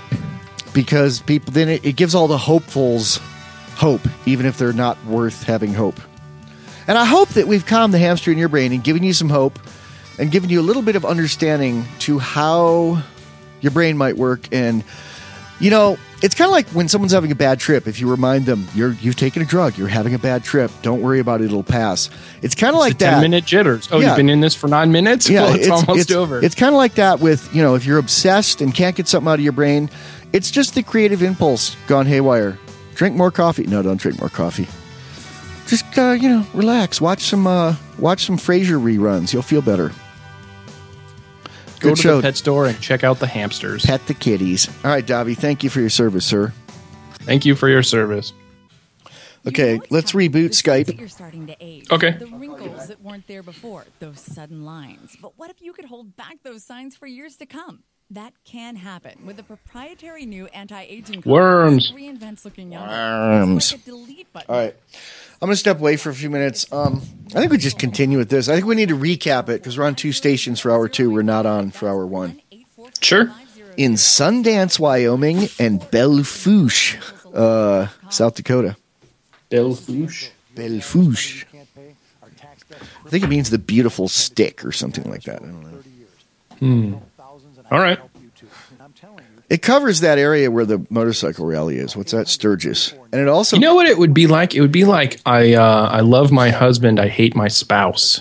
because people then it, it gives all the hopefuls hope, even if they're not worth having hope. And I hope that we've calmed the hamster in your brain and given you some hope and given you a little bit of understanding to how your brain might work. And, you know, it's kind of like when someone's having a bad trip. If you remind them, you're, you've taken a drug, you're having a bad trip, don't worry about it, it'll pass. It's kind of like the that. ten-minute jitters. Oh, Yeah. you've been in this for nine minutes? Yeah, well, it's, almost it's, over. It's kind of like that with, you know, if you're obsessed and can't get something out of your brain, it's just the creative impulse gone haywire. Drink more coffee. No, don't drink more coffee. Just, uh, you know, relax. Watch some uh, watch some Frasier reruns. You'll feel better. Go Good to show. the pet store and check out the hamsters. Pet the kitties. All right, Davi, thank you for your service, sir. Thank you for your service. Okay, let's reboot Skype. You're starting to age. Okay. The wrinkles that weren't there before, those sudden lines. But what if you could hold back those signs for years to come? That can happen with a proprietary new anti-aging Worms. that reinvents looking younger. Worms. It's like a delete button. All right. I'm going to step away for a few minutes. Um, I think we just continue with this. I think we need to recap it because we're on two stations for hour two. We're not on for hour one. Sure. In Sundance, Wyoming, and Belle Fourche, uh, South Dakota. Belle Fourche. Belle Fourche. I think it means the beautiful stick or something like that. I don't know. Hmm. All right. It covers that area where the motorcycle rally is. What's that? Sturgis. And it also... You know what it would be like? It would be like, I uh, I love my husband, I hate my spouse.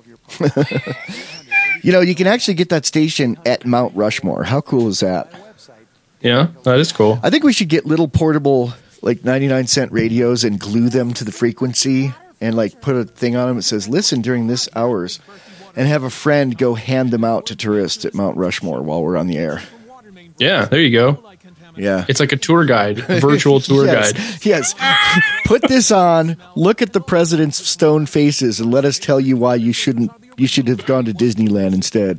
You know, you can actually get that station at Mount Rushmore. How cool is that? Yeah, that is cool. I think we should get little portable, like ninety-nine cent radios and glue them to the frequency and like put a thing on them that says, listen during this hours, and have a friend go hand them out to tourists at Mount Rushmore while we're on the air. Yeah, there you go. Yeah. It's like a tour guide, a virtual tour yes, guide. Yes. Put this on, look at the president's stone faces, and let us tell you why you shouldn't. You should have gone to Disneyland instead.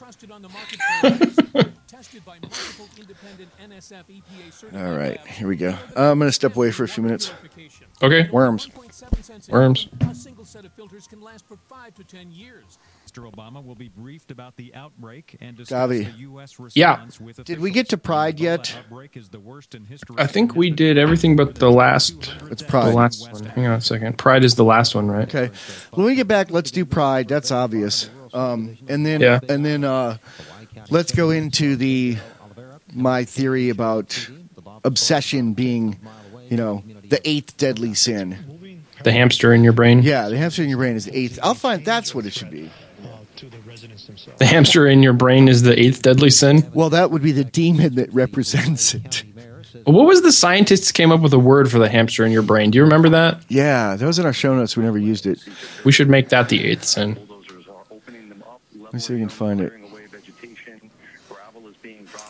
All right, here we go. Uh, I'm going to step away for a few minutes. Okay. Worms. Worms. A single set of filters can last for five to ten years. Mister Obama will be briefed about the outbreak and discuss Gavi. the U S response Yeah. with Did we get to Pride yet? outbreak is the worst in history. I think we did everything but the last. It's The Pride. last one. Hang on a second. Pride is the last one, right? Okay. When we get back, let's do Pride. That's obvious. Um, and then, Yeah. and then, uh, let's go into the my theory about obsession being, you know, the eighth deadly sin. The hamster in your brain. Yeah, the hamster in your brain is the eighth. I'll find that's what it should be. The hamster in your brain is the eighth deadly sin. Well, that would be the demon that represents it. What was the scientists came up with a word for the hamster in your brain? Do you remember that? Yeah, that was in our show notes. We never used it. We should make that the eighth sin. Let me see if we can find it.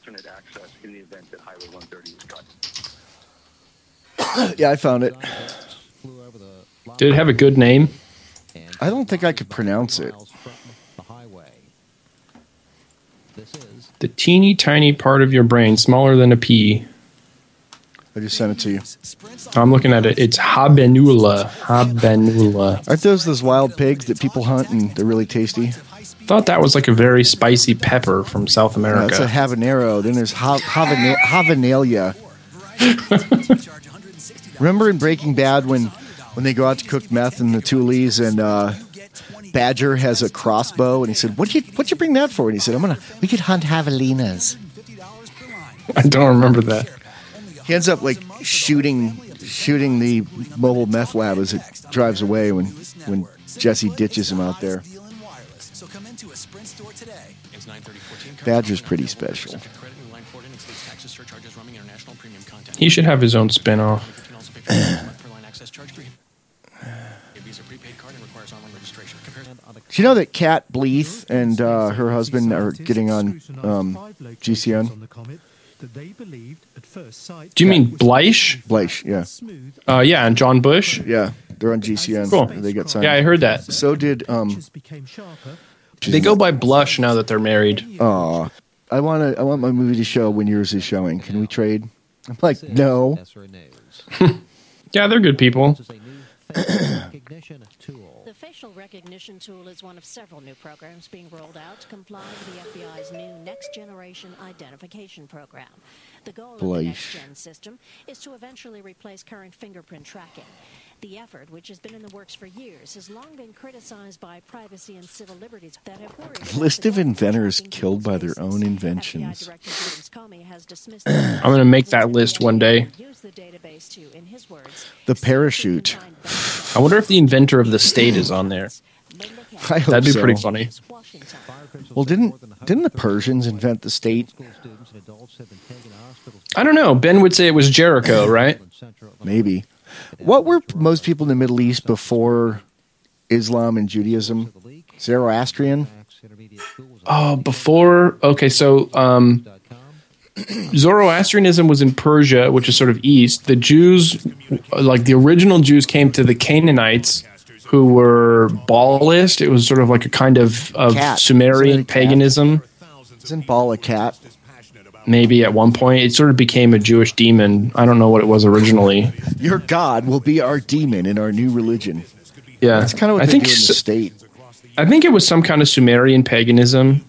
alternate access in the event that Highway one thirty is cut. Yeah, I found it. Did it have a good name? I don't think I could pronounce it. The teeny tiny part of your brain, smaller than a pea. I just sent it to you. I'm looking at it. It's habanula. Habanula. Aren't those those wild pigs that people hunt and they're really tasty? Thought that was like a very spicy pepper from South No, America. it's a habanero. Then there's ha- havana- havanalia. Remember in Breaking Bad when when they go out to cook meth in the Tules and uh, Badger has a crossbow and he said, "What you what'd you bring that for?" And he said, "I'm gonna we could hunt javelinas." I don't remember that. He ends up like shooting shooting the mobile meth lab as it drives away when when Jesse ditches him out there. Badger's pretty special. He should have his own spin-off. Do you know that Kat Bleeth and uh, her husband are getting on um, G C N? Do you mean Bleish? Bleish, yeah. Uh, yeah, and John Bush? Yeah, they're on G C N. Cool. They got signed. Yeah, I heard that. So did... Um, They go by Blush now that they're married. Aw. I want to. I want my movie to show when yours is showing. Can we trade? I'm like, no. Yeah, they're good people. The facial recognition tool is one of several new programs being rolled out to comply with the F B I's new Next Generation Identification Program. The goal of the Next Gen system is to eventually replace current fingerprint tracking. The effort, which has been in the works for years, has long been criticized by privacy and civil liberties that have worried. List of inventors killed by their own inventions. I'm going to make that list one day. The parachute. I wonder if the inventor of the state is on there. I hope That'd be so. pretty funny. Well, didn't didn't the Persians invent the state? I don't know. Ben would say it was Jericho, right? Maybe. What were most people in the Middle East before Islam and Judaism? Zoroastrian? Oh, before... Okay, so um, Zoroastrianism was in Persia, which is sort of east. The Jews, like the original Jews, came to the Canaanites, who were Baalist. It was sort of like a kind of, of Sumerian paganism. Isn't Baal a cat? Maybe at one point. It sort of became a Jewish demon. I don't know what it was originally. Your God will be our demon in our new religion. Yeah. That's kind of what I they think do in the so- state. I think it was some kind of Sumerian paganism.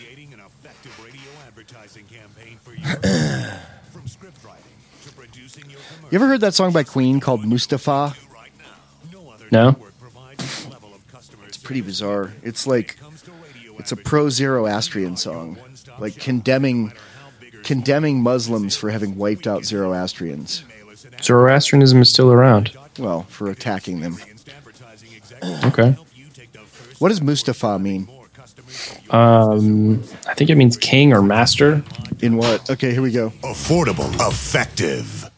You ever heard that song by Queen called Mustafa? No? It's pretty bizarre. It's like, it's a pro-Zoroastrian song. Like condemning condemning Muslims for having wiped out Zoroastrians. Zoroastrianism is still around. Well, for attacking them. Okay. What does Mustafa mean? Um, I think it means king or master. In what? Okay, here we go. Affordable, effective.